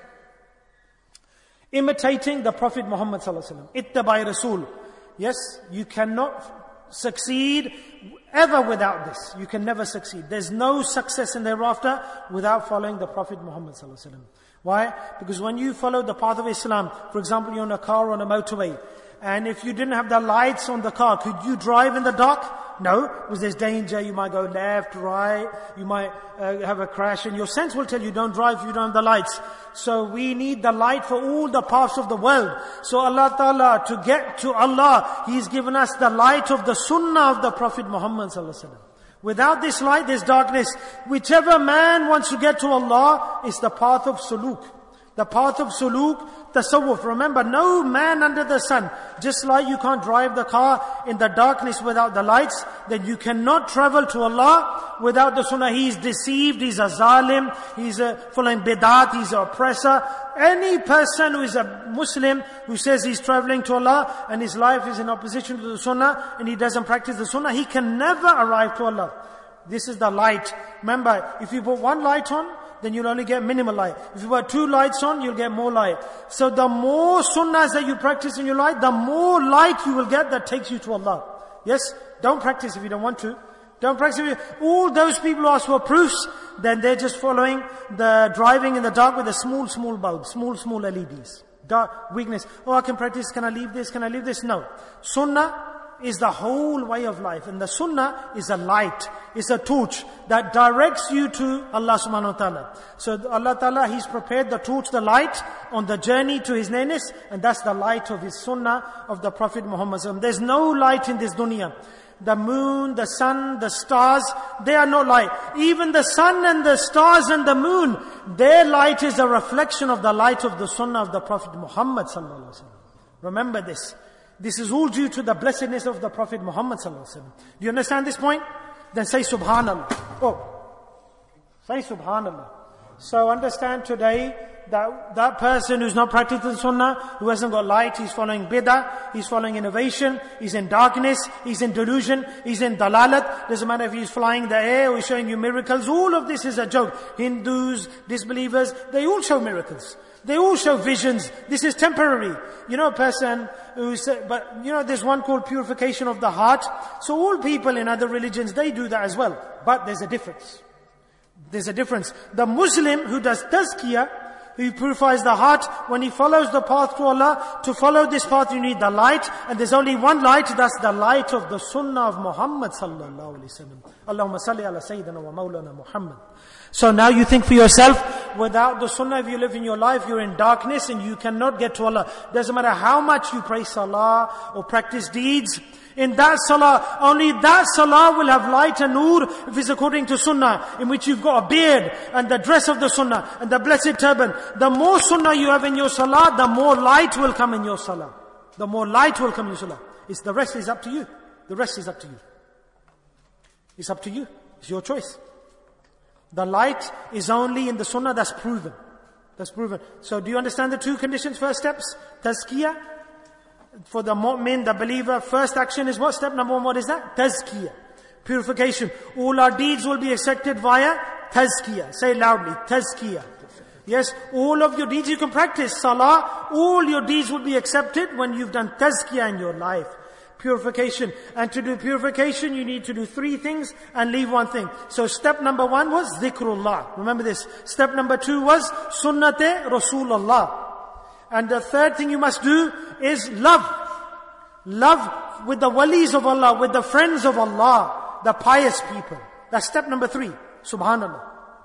S2: Imitating the Prophet Muhammad sallallahu alaihi wasallam. Ittabai Rasul. Yes, you cannot succeed ever without this. You can never succeed. There's no success in thereafter without following the Prophet Muhammad sallallahu alaihi wasallam. Why? Because when you follow the path of Islam, for example, you're in a car on a motorway, and if you didn't have the lights on the car, could you drive in the dark? No, because there's danger. You might go left, right, you might uh, have a crash, and your sense will tell you don't drive if you don't have the lights. So we need the light for all the paths of the world. So Allah Ta'ala, to get to Allah, He's given us the light of the sunnah of the Prophet Muhammad sallallahu alaihi wasallam. Without this light, there's darkness. Whichever man wants to get to Allah, is the path of suluk. The path of suluk, tasawwuf. Remember, no man under the sun. Just like you can't drive the car in the darkness without the lights, then you cannot travel to Allah without the sunnah. He is deceived, he's a zalim, he's a following bidat, he's an oppressor. Any person who is a Muslim who says he's traveling to Allah and his life is in opposition to the sunnah and he doesn't practice the sunnah, he can never arrive to Allah. This is the light. Remember, if you put one light on, then you'll only get minimal light. If you put two lights on, you'll get more light. So the more sunnahs that you practice in your life, the more light you will get that takes you to Allah. Yes, don't practice if you don't want to. Don't practice if you, all those people who ask for proofs, then they're just following the driving in the dark with a small, small bulb, small, small L E Ds. Dark, weakness. Oh, I can practice, can I leave this, can I leave this? No. Sunnah is the whole way of life. And the sunnah is a light, it's a torch that directs you to Allah subhanahu wa ta'ala. So Allah ta'ala, He's prepared the torch, the light on the journey to His nearness, and that's the light of His sunnah of the Prophet Muhammad. There's no light in this dunya. The moon, the sun, the stars, they are no light. Even the sun and the stars and the moon, their light is a reflection of the light of the sunnah of the Prophet Muhammad sallallahu alaihi wasallam. Remember this. This is all due to the blessedness of the Prophet Muhammad sallallahu alaihi wasallam. Do you understand this point? Then say Subhanallah. Oh, say Subhanallah. So understand today that that person who's not practicing sunnah, who hasn't got light, he's following bid'ah, he's following innovation, he's in darkness, he's in delusion, he's in dalalat. Doesn't matter if he's flying the air or he's showing you miracles. All of this is a joke. Hindus, disbelievers, they all show miracles. They all show visions. This is temporary. You know, a person who said, but you know, there's one called purification of the heart. So all people in other religions, they do that as well. But there's a difference. There's a difference. The Muslim who does tazkiyah, who purifies the heart, when he follows the path to Allah, to follow this path you need the light, and there's only one light, that's the light of the sunnah of Muhammad sallallahu alaihi wasallam. Allahumma salli ala sayyidina wa maulana Muhammad. So now you think for yourself, without the sunnah, if you live in your life, you're in darkness and you cannot get to Allah. Doesn't matter how much you pray salah or practice deeds. In that salah, only that salah will have light and nur if it's according to sunnah, in which you've got a beard and the dress of the sunnah and the blessed turban. The more sunnah you have in your salah, the more light will come in your salah. The more light will come in your salah. It's the rest is up to you. The rest is up to you. It's up to you. It's your choice. The light is only in the sunnah that's proven. That's proven. So do you understand the two conditions, first steps? Tazkiyah. For the mu'min, the believer, first action is what? Step number one, what is that? Tazkiyah. Purification. All our deeds will be accepted via tazkiyah. Say loudly, tazkiyah. Yes, all of your deeds you can practice. Salah, all your deeds will be accepted when you've done tazkiyah in your life. Purification. And to do purification, you need to do three things and leave one thing. So step number one was dhikrullah. Remember this. Step number two was sunnate Rasulullah. And the third thing you must do is love. Love with the walis of Allah, with the friends of Allah, the pious people. That's step number three. Subhanallah.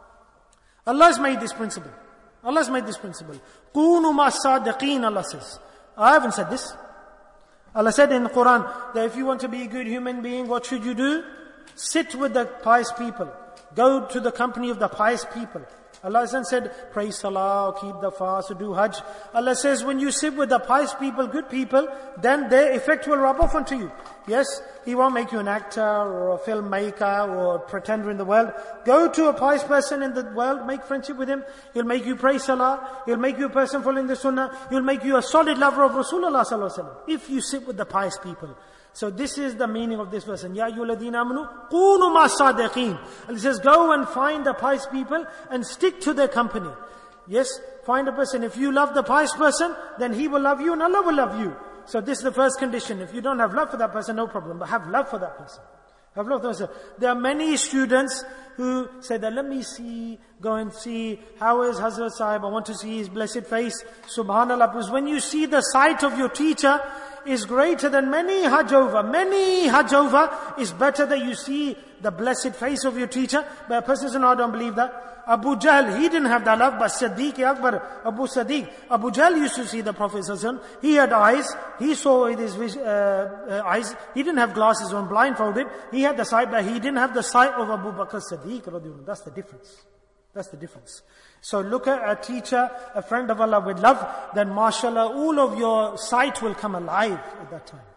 S2: Allah has made this principle. Allah has made this principle. Kunu ma sadiqeen, Allah says. I haven't said this. Allah said in the Quran that if you want to be a good human being, what should you do? Sit with the pious people. Go to the company of the pious people. Allah hasn't said, pray salah, or keep the fast, or do hajj. Allah says, when you sit with the pious people, good people, then their effect will rub off onto you. Yes, He won't make you an actor, or a filmmaker, or a pretender in the world. Go to a pious person in the world, make friendship with him. He'll make you pray salah. He'll make you a person following the sunnah. He'll make you a solid lover of Rasulullah sallallahu alaihi wasallam. If you sit with the pious people. So this is the meaning of this verse. Ya ayyuhalladhina amanu kunu ma sadiqeen. And it says, go and find the pious people and stick to their company. Yes, find a person. If you love the pious person, then he will love you and Allah will love you. So this is the first condition. If you don't have love for that person, no problem. But have love for that person. Have love for that person. There are many students who say that, let me see, go and see, how is Hazrat Sahib? I want to see his blessed face. Subhanallah. Because when you see the sight of your teacher, is greater than many hajj over. Many hajj over is better that you see the blessed face of your teacher. But a person says, no, I don't believe that. Abu Jahl, he didn't have that love, but Siddiq Akbar, Abu Siddiq. Abu Jahl used to see the Prophet sallallahu alaihi wasallam. He had eyes. He saw with his uh, uh, eyes. He didn't have glasses on, blindfolded. He had the sight, but he didn't have the sight of Abu Bakr Siddiq. That's the difference. That's the difference. So look at a teacher, a friend of Allah with love, then mashallah, all of your sight will come alive at that time.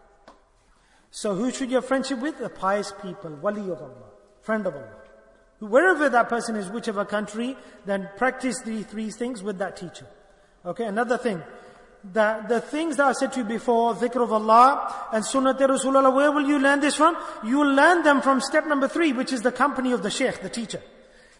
S2: So who should you have friendship with? The pious people, wali of Allah, friend of Allah. Wherever that person is, whichever country, then practice the three things with that teacher. Okay, another thing. The, the things that I said to you before, dhikr of Allah and sunnat Rasulullah, where will you learn this from? You will learn them from step number three, which is the company of the sheikh, the teacher.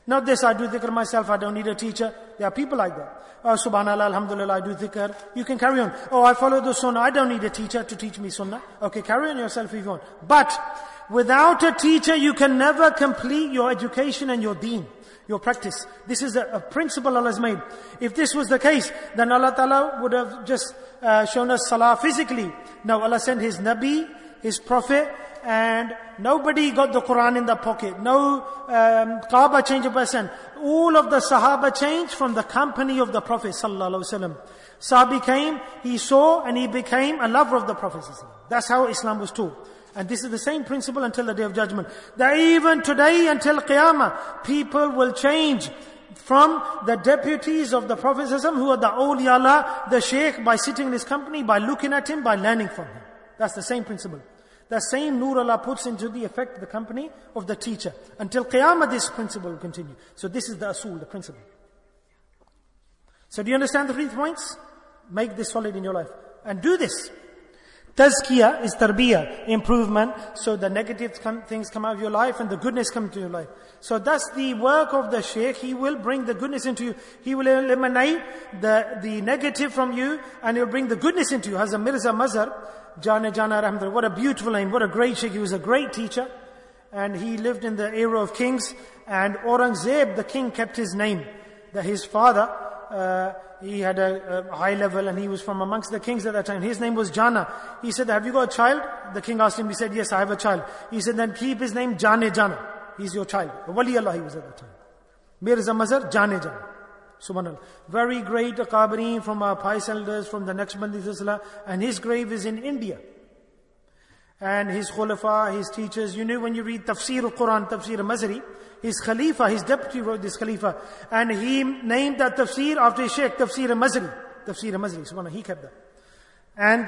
S2: Not this, I do dhikr myself, I don't need a teacher. There are people like that. Oh, subhanallah, alhamdulillah, I do dhikr. You can carry on. Oh, I follow the sunnah, I don't need a teacher to teach me sunnah. Okay, carry on yourself if you want. But, without a teacher, you can never complete your education and your deen, your practice. This is a, a principle Allah has made. If this was the case, then Allah Ta'ala would have just uh, shown us salah physically. Now Allah sent His Nabi, His Prophet, and nobody got the Quran in the pocket. No um, Kaaba changed a person. All of the Sahaba changed from the company of the Prophet Sallallahu Alaihi Wasallam. Sahabi came, he saw, and he became a lover of the Prophet Sallallahu Alaihi Wasallam. That's how Islam was taught. And this is the same principle until the Day of Judgment. That even today until Qiyamah, people will change from the deputies of the Prophet ﷺ, who are the awliya, the sheikh, by sitting in his company, by looking at him, by learning from him. That's the same principle. The same nur Allah puts into the effect the company of the teacher. Until Qiyamah, this principle will continue. So this is the asul, the principle. So do you understand the three points? Make this solid in your life. And do this. Tazkiyah is tarbiyah, improvement, so the negative com- things come out of your life and the goodness come into your life. So that's the work of the shaykh. He will bring the goodness into you. He will eliminate the, the negative from you and he'll bring the goodness into you. Hazrat Mirza Mazhar, Jana Jana Rahmatullah, what a beautiful name, what a great shaykh. He was a great teacher and he lived in the era of kings, and Aurangzeb, the king, kept his name. That his father, uh, he had a, a high level and he was from amongst the kings at that time. His name was Jana. He said, have you got a child? The king asked him, he said, yes, I have a child. He said, then keep his name Jane Jana. He's your child. Wali Allah he was at that time. Mirza Mazhar, Jane Jana. Subhanallah. Very great Akabirin from our pious elders, from the Naqshbandi, and his grave is in India. And his khulafa, his teachers, you know when you read Tafsir al-Quran, Tafsir al-Mazari, his Khalifa, his deputy wrote this Khalifa, and he named that Tafsir after his Sheikh, Tafsir al-Mazari. Tafsir al-Mazari, subhanallah, he kept that. And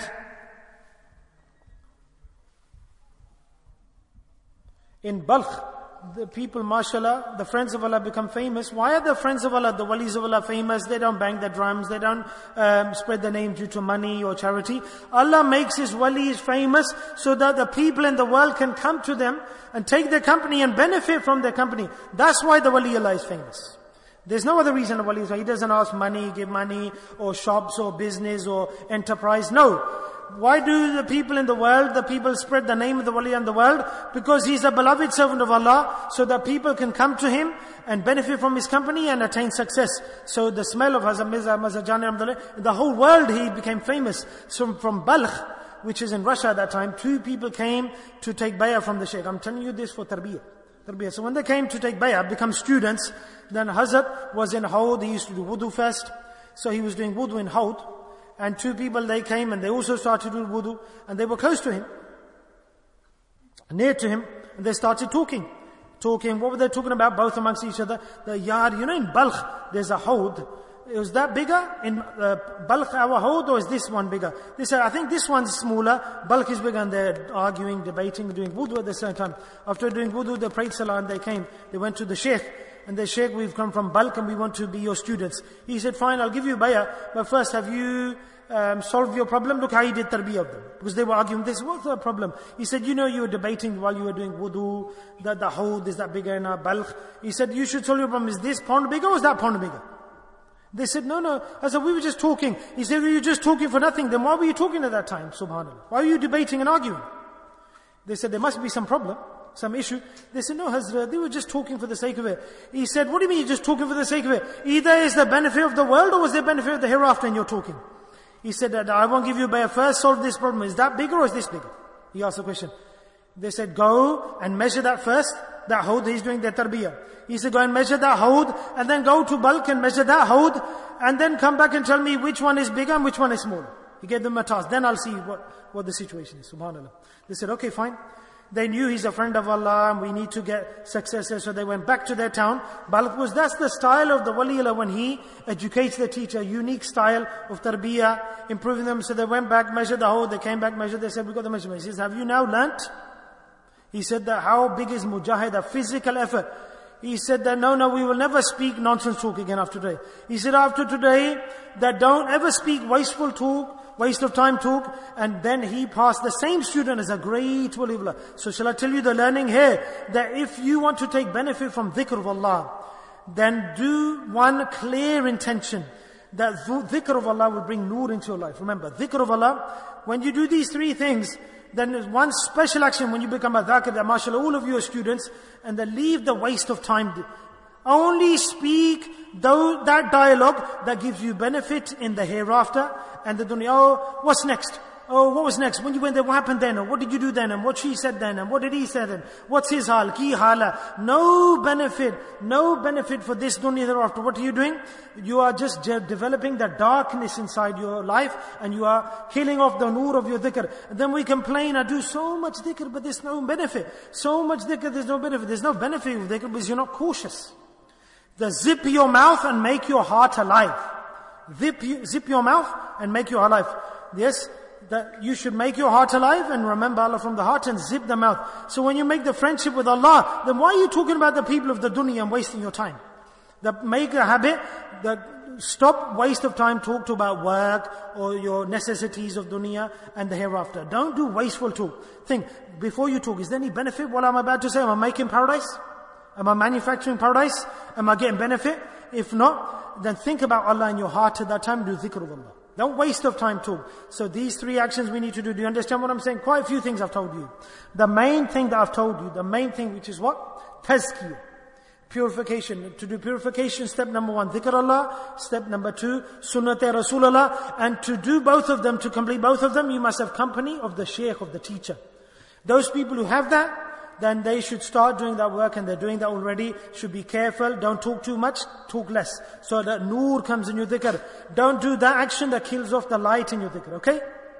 S2: in Balkh, the people, mashallah, the friends of Allah become famous. Why are the friends of Allah, the walis of Allah famous? They don't bang their drums, they don't um, spread their name due to money or charity. Allah makes His walis famous so that the people in the world can come to them and take their company and benefit from their company. That's why the wali Allah is famous. There's no other reason the wali is famous. He doesn't ask money, give money, or shops, or business, or enterprise. No. Why do the people in the world, the people spread the name of the wali in the world? Because he's a beloved servant of Allah, so that people can come to him and benefit from his company and attain success. So the smell of Hazrat Mirza Mazhar Jani, the whole world he became famous. So from Balkh, which is in Russia at that time, two people came to take bay'ah from the Shaykh. I'm telling you this for tarbiyah. Tarbiyah. So when they came to take bay'ah, become students, then Hazrat was in Haud, he used to do wudu first. So he was doing wudu in Haud. And two people, they came and they also started to do wudu, and they were close to him, near to him, and they started talking. Talking, what were they talking about? Both amongst each other. The yard, you know in Balkh, there's a Haud. Was that bigger? In uh, Balkh our Haud, or is this one bigger? They said, I think this one's smaller, Balkh is bigger, and they're arguing, debating, doing wudu at the same time. After doing wudu, they prayed salah and they came. They went to the Shaykh. And the Shaykh, we've come from Balkh and we want to be your students. He said, fine, I'll give you bay'ah, but first have you um, solved your problem? Look how he did tarbiyah of them. Because they were arguing this, what's the problem? He said, you know, you were debating while you were doing wudu, that the Haud is that bigger in our Balkh. He said, you should solve your problem. Is this pond bigger or is that pond bigger? They said, no, no. I said, we were just talking. He said, well, you were just talking for nothing. Then why were you talking at that time? Subhanallah. Why were you debating and arguing? They said, there must be some problem. Some issue. They said, no, Hazrat, they were just talking for the sake of it. He said, what do you mean you're just talking for the sake of it? Either is the benefit of the world or is there benefit of the hereafter and you're talking? He said, that I won't give you bay'ah. First solve this problem. Is that bigger or is this bigger? He asked the question. They said, go and measure that first. That Haud, he's doing their tarbiyah. He said, go and measure that Haud and then go to Balkh and measure that Haud and then come back and tell me which one is bigger and which one is smaller. He gave them a task. Then I'll see what, what the situation is. Subhanallah. They said, okay, fine. They knew he's a friend of Allah and we need to get successors, so they went back to their town. Balkh was, that's the style of the wali Allah when he educates the teacher, unique style of tarbiyah, improving them. So they went back, measured the whole, they came back, measured, they said, we got the measurement. He says, have you now learnt? He said that how big is mujahid, a physical effort. He said that no, no, we will never speak nonsense talk again after today. He said after today, that don't ever speak wasteful talk, waste of time talk. And then he passed the same student as a great wali. So shall I tell you the learning here? That if you want to take benefit from dhikr of Allah, then do one clear intention that dhikr of Allah will bring nur into your life. Remember, dhikr of Allah, when you do these three things, then there's one special action when you become a dhakir, that mashallah, all of you are students, and then leave the waste of time. Only speak though that dialogue that gives you benefit in the hereafter and the dunya. Oh, what's next? Oh, what was next? When you went there, what happened then? Or what did you do then? And what she said then? And what did he say then? What's his hal? Ki hala? No benefit. No benefit for this dunya thereafter. What are you doing? You are just developing the darkness inside your life, and you are killing off the nur of your dhikr. And then we complain, I do so much dhikr, but there's no benefit. So much dhikr, there's no benefit. There's no benefit of dhikr because you're not cautious. The zip your mouth and make your heart alive. Zip, zip your mouth and make your heart alive. Yes, that you should make your heart alive and remember Allah from the heart and zip the mouth. So when you make the friendship with Allah, then why are you talking about the people of the dunya and wasting your time? That make a habit, that stop waste of time, talk to about work or your necessities of dunya and the hereafter. Don't do wasteful talk. Think, before you talk, is there any benefit what I'm about to say? Am I making paradise? Am I manufacturing paradise? Am I getting benefit? If not, then think about Allah in your heart at that time, do dhikr of Allah. Don't waste of time talk. So these three actions we need to do. Do you understand what I'm saying? Quite a few things I've told you. The main thing that I've told you, the main thing which is what? Tazkiyah. Purification. To do purification, step number one, dhikr Allah. Step number two, sunnat Rasulullah. And to do both of them, to complete both of them, you must have company of the shaykh, of the teacher. Those people who have that, then they should start doing that work, and they're doing that already. Should be careful. Don't talk too much, talk less. So that nur comes in your dhikr. Don't do that action that kills off the light in your dhikr, okay?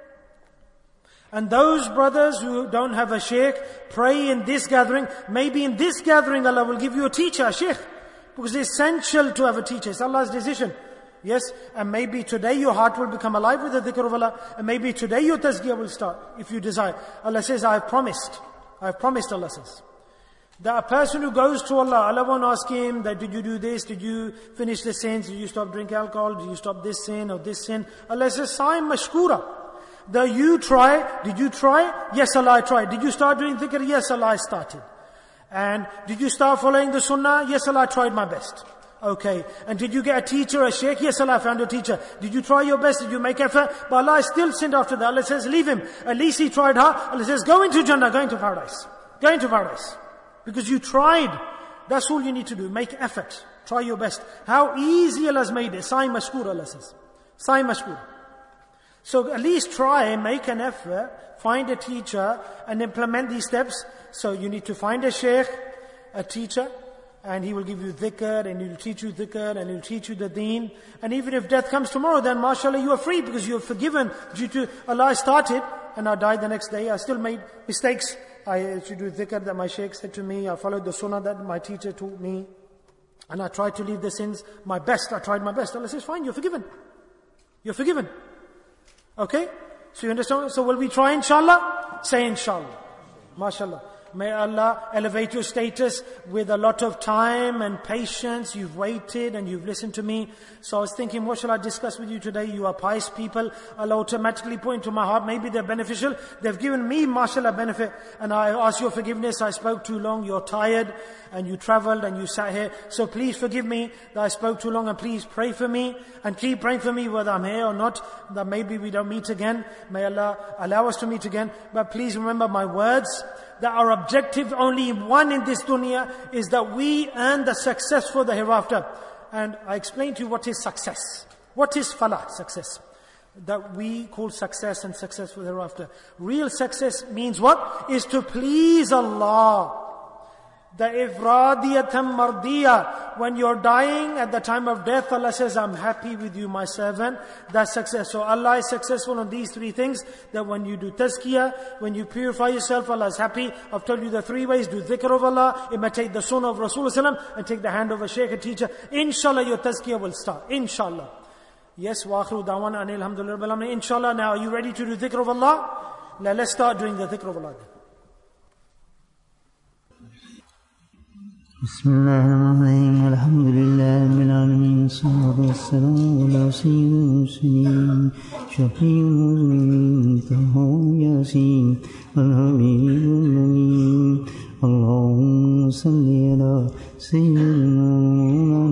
S2: And those brothers who don't have a shaykh, pray in this gathering. Maybe in this gathering Allah will give you a teacher, a shaykh. Because it's essential to have a teacher. It's Allah's decision. Yes, and maybe today your heart will become alive with the dhikr of Allah. And maybe today your tazkiyah will start, if you desire. Allah says, I have promised. I have promised, Allah says, that a person who goes to Allah, Allah won't ask him that, did you do this? Did you finish the sins? Did you stop drinking alcohol? Did you stop this sin or this sin? Allah says, Sa'im mashkura. That you try. Did you try? Yes, Allah, I tried. Did you start doing dhikr? Yes, Allah, I started. And did you start following the sunnah? Yes, Allah, I tried my best. Okay. And did you get a teacher, a shaykh? Yes, Allah, I found a teacher. Did you try your best? Did you make effort? But Allah still sinned after that. Allah says, leave him. At least he tried hard. Allah says, go into Jannah, go into paradise. Go into paradise. Because you tried. That's all you need to do. Make effort. Try your best. How easy Allah has made it. Sa'i mashkur, Allah says. Sa'i mashkur. So at least try, make an effort, find a teacher and implement these steps. So you need to find a shaykh, a teacher, and he will give you dhikr, and he will teach you dhikr, and he will teach you the deen. And even if death comes tomorrow, then mashallah, you are free because you are forgiven due to Allah started and I died the next day. I still made mistakes. I used to do dhikr that my shaykh said to me. I followed the sunnah that my teacher taught me. And I tried to leave the sins. My best, I tried my best. Allah says, fine, you're forgiven. You're forgiven. Okay? So you understand? So will we try inshallah? Say inshallah. MashaAllah. May Allah elevate your status with a lot of time and patience. You've waited and you've listened to me. So I was thinking, what shall I discuss with you today? You are pious people. Allah automatically put into my heart. Maybe they're beneficial. They've given me, mashallah, benefit. And I ask your forgiveness. I spoke too long. You're tired and you traveled and you sat here. So please forgive me that I spoke too long, and please pray for me and keep praying for me whether I'm here or not. That maybe we don't meet again. May Allah allow us to meet again. But please remember my words. That our objective, only one in this dunya, is that we earn the success for the hereafter. And I explained to you what is success. What is falah, success? That we call success and success for the hereafter. Real success means what? Is to please Allah. The ifradiyatam mardiya. When you're dying at the time of death, Allah says, I'm happy with you, my servant. That's success. So Allah is successful on these three things. That when you do tazkiyah, when you purify yourself, Allah is happy. I've told you the three ways. Do dhikr of Allah, imitate the sunnah of Rasulullah, and take the hand of a shaykh, a teacher. Inshallah, your tazkiyah will start. Inshallah. Yes, wa akhiru da'wana anil hamdulillah rabbil alamin. Inshallah, now are you ready to do dhikr of Allah? Now let's start doing the dhikr of Allah.
S1: بسم الله الرحمن الرحيم الحمد لله رب العالمين والصلاة والسلام على سيد المرسلين شفيع المذنبين طه ياسين الحبيب الأمين اللهم صل على سيدنا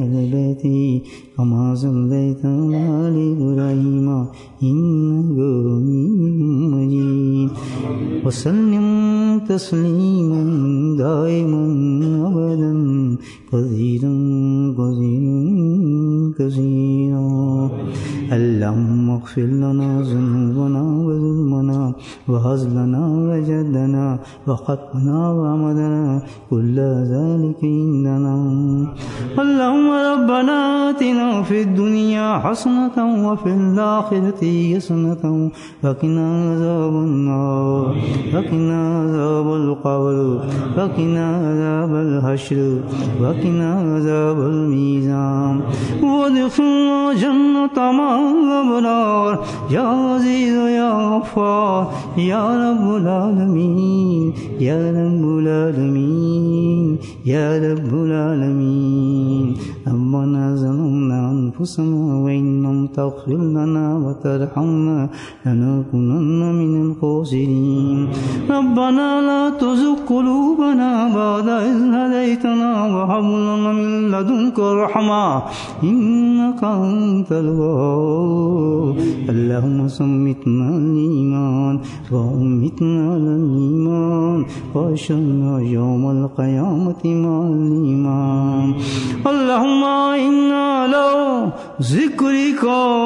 S1: أهل بيته كما صليت على آل إبراهيم إنك حميد مجيد وسلم تسليما دائما أبدا كثيرا كثيرا كثيرا. اللهم اغفر لنا ذنوبنا وظلمنا وهزلنا وجدنا وخطأنا وعمدنا كل ذلك عندنا. اللهم ربنا آتنا في الدنيا حسنة وفي الآخرة حسنة وقنا عذاب النار وقنا عذاب القبر وقنا عذاب الحشر وقنا عذاب الميزان وادخلنا جنة مع الأبرار يا عزيز يا غفار يا رب العالمين يا رب العالمين يا رب العالمين. ربنا ظلمنا أنفسنا وإن لم تغفر لنا وترحمنا لنكونن من الخاسرين. ربنا لا تزغ قلوبنا بعد إذ هديتنا وهب لنا من لدنك رحمة إنك أنت الوهاب. اللهم ثبتنا الإيمان وأمتنا على الإيمان وأحشرنا يوم القيامة مع الإيمان. اللهم إنا على ذكرك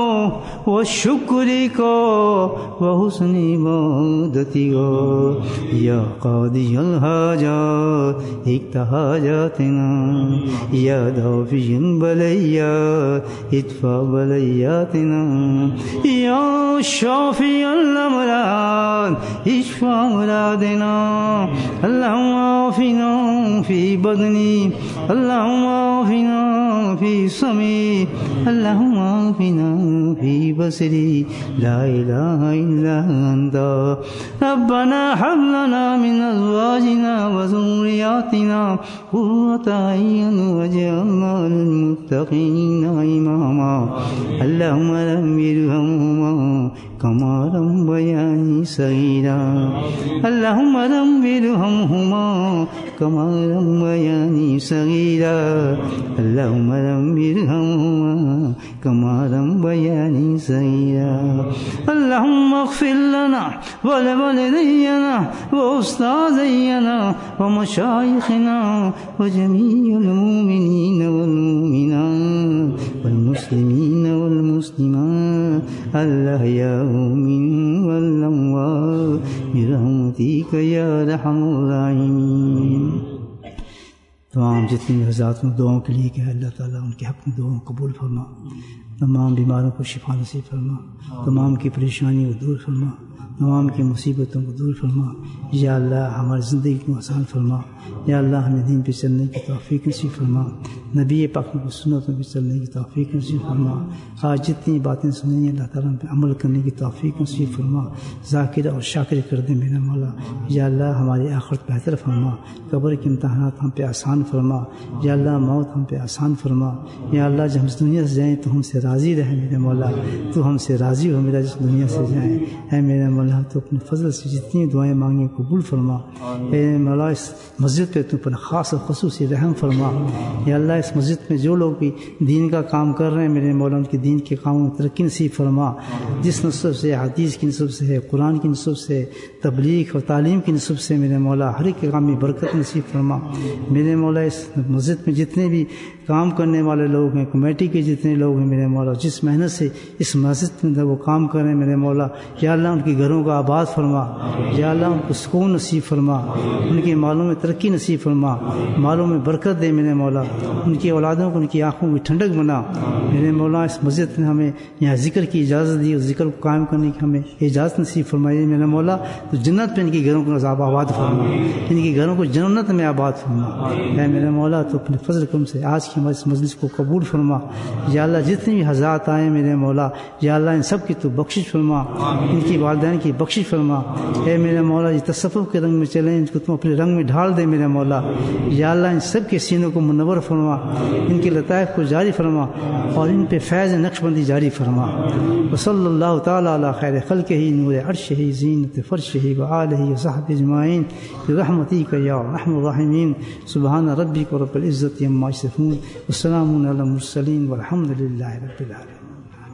S1: وشكرك وحسن عبادتك يا قاضي الحاجات اقض حاجاتنا يا دافع البليات ادفع بلياتنا يا شافي الأمراض اشفى مرادنا. اللهم عافنا في بدني اللهم عافنا في سمعي اللهم عافنا في بصري لا إله إلا أنت. ربنا هب لنا من أزواجنا وذرياتنا قرة أعين واجعلنا للمتقين إماما. اللهم رب ارحمهما كما ربياني صغيرا اللهم رب ارحمهما كما ربياني صغيرا اللهم رب ارحمهما كما ربياني صغيرا. اللهم اغفر لنا ولوالدينا وأستاذينا ومشايخنا وجميع المؤمنين والمؤمنات والمسلمين والمسلمات الأحياء منهم والأموات برحمتك يا أرحم الراحمين. تمام جتنی حضرات میں دعاؤں کے لیے کہ اللہ تعالیٰ ان کے حق میں دعاؤں قبول فرما، تمام بیماروں کو شفا نصیب فرما، تمام کی پریشانیوں کو دور فرما، تمام کی مصیبتوں کو دور فرما. یا اللہ ہماری زندگی کو آسان فرما. یا اللہ ہمیں دین پہ چلنے کی توفیق نصیب فرما، نبی پاک کی سنتوں پہ چلنے کی توفیق نصیب فرما. آج جتنی باتیں سنیں اللہ تعالیٰ پہ عمل کرنے کی توفیق نصیب فرما. ذاکر اور شاکر کر دے میرا مولا. یا اللہ ہماری آخرت بہتر فرما، قبر کے امتحانات ہم پہ آسان فرما. یا اللہ موت ہم پہ آسان فرما. یا اللہ جب ہم اس دنیا سے جائیں تو ہم سے راضی رہے میرے مولا، تو ہم سے راضی ہو میرا جس دنیا سے جائیں. اے میرا مولا تو اپنے فضل سے جتنی دعائیں مانگیں قبول فرما. اے مولا اس مسجد پہ تو پر خاص و خصوصی رحم فرما. یا اللہ اس مسجد میں جو لوگ بھی دین کا کام کر رہے ہیں میرے مولا ان کے دین کے کاموں میں ترقی نصیب فرما. جس نصب سے حدیث کی نصب سے قرآن کی نصب سے تبلیغ اور تعلیم کی نصب سے میرے مولا ہر ایک کام میں برکت نصیب فرما. میرے مولا اس مسجد میں جتنے بھی کام کرنے والے لوگ ہیں، کمیٹی کے جتنے لوگ ہیں میرے مولا جس محنت سے اس مسجد میں وہ کام کر رہے ہیں میرے مولا، یا اللہ ان کے گھروں کا آباد فرما. یا اللہ ان کو سکون نصیب فرما، ان کے مالوں میں ترقی نصیب فرما، مالوں میں برکت دے میرے مولا. ان کی اولادوں کو ان کی آنکھوں میں ٹھنڈک بنا میرے مولا. اس مسجد نے ہمیں یہاں ذکر کی اجازت دی، اور ذکر کو قائم کرنے کی ہمیں اجازت نصیب فرمائی میرے مولا. تو جنت پہ ان کے گھروں کو عذاب آباد فرما، ان کے گھروں کو جنت میں آباد فرما. اے میرے مولا تو اپنے فضل کرم سے آج کی ہماری اس مجلس کو قبول فرما. یا اللہ جتنے بھی حضرات آئے میرے مولا، یا اللہ ان سب کی تو بخشش فرما، ان کی والدین کی بخشش فرما. اے میرے مولا یہ تصوف کے رنگ میں چلیں، ان کو تم اپنے رنگ میں ڈھال دے میرے مولا. یا اللہ ان سب کے سینوں کو منور فرما، ان کے لطائف کو جاری فرما، اور ان پہ فیض نقش بندی جاری فرما. وصلی اللہ تعالیٰ علی خیر خلقہ نور عرشہ زینت فرشہ وآلہ وصحبہ اجمعین برحمتک یا ارحم الراحمین. سبحان ربک رب العزت عما یصفون والسلام علی المرسلین والحمد للہ رب العالمین.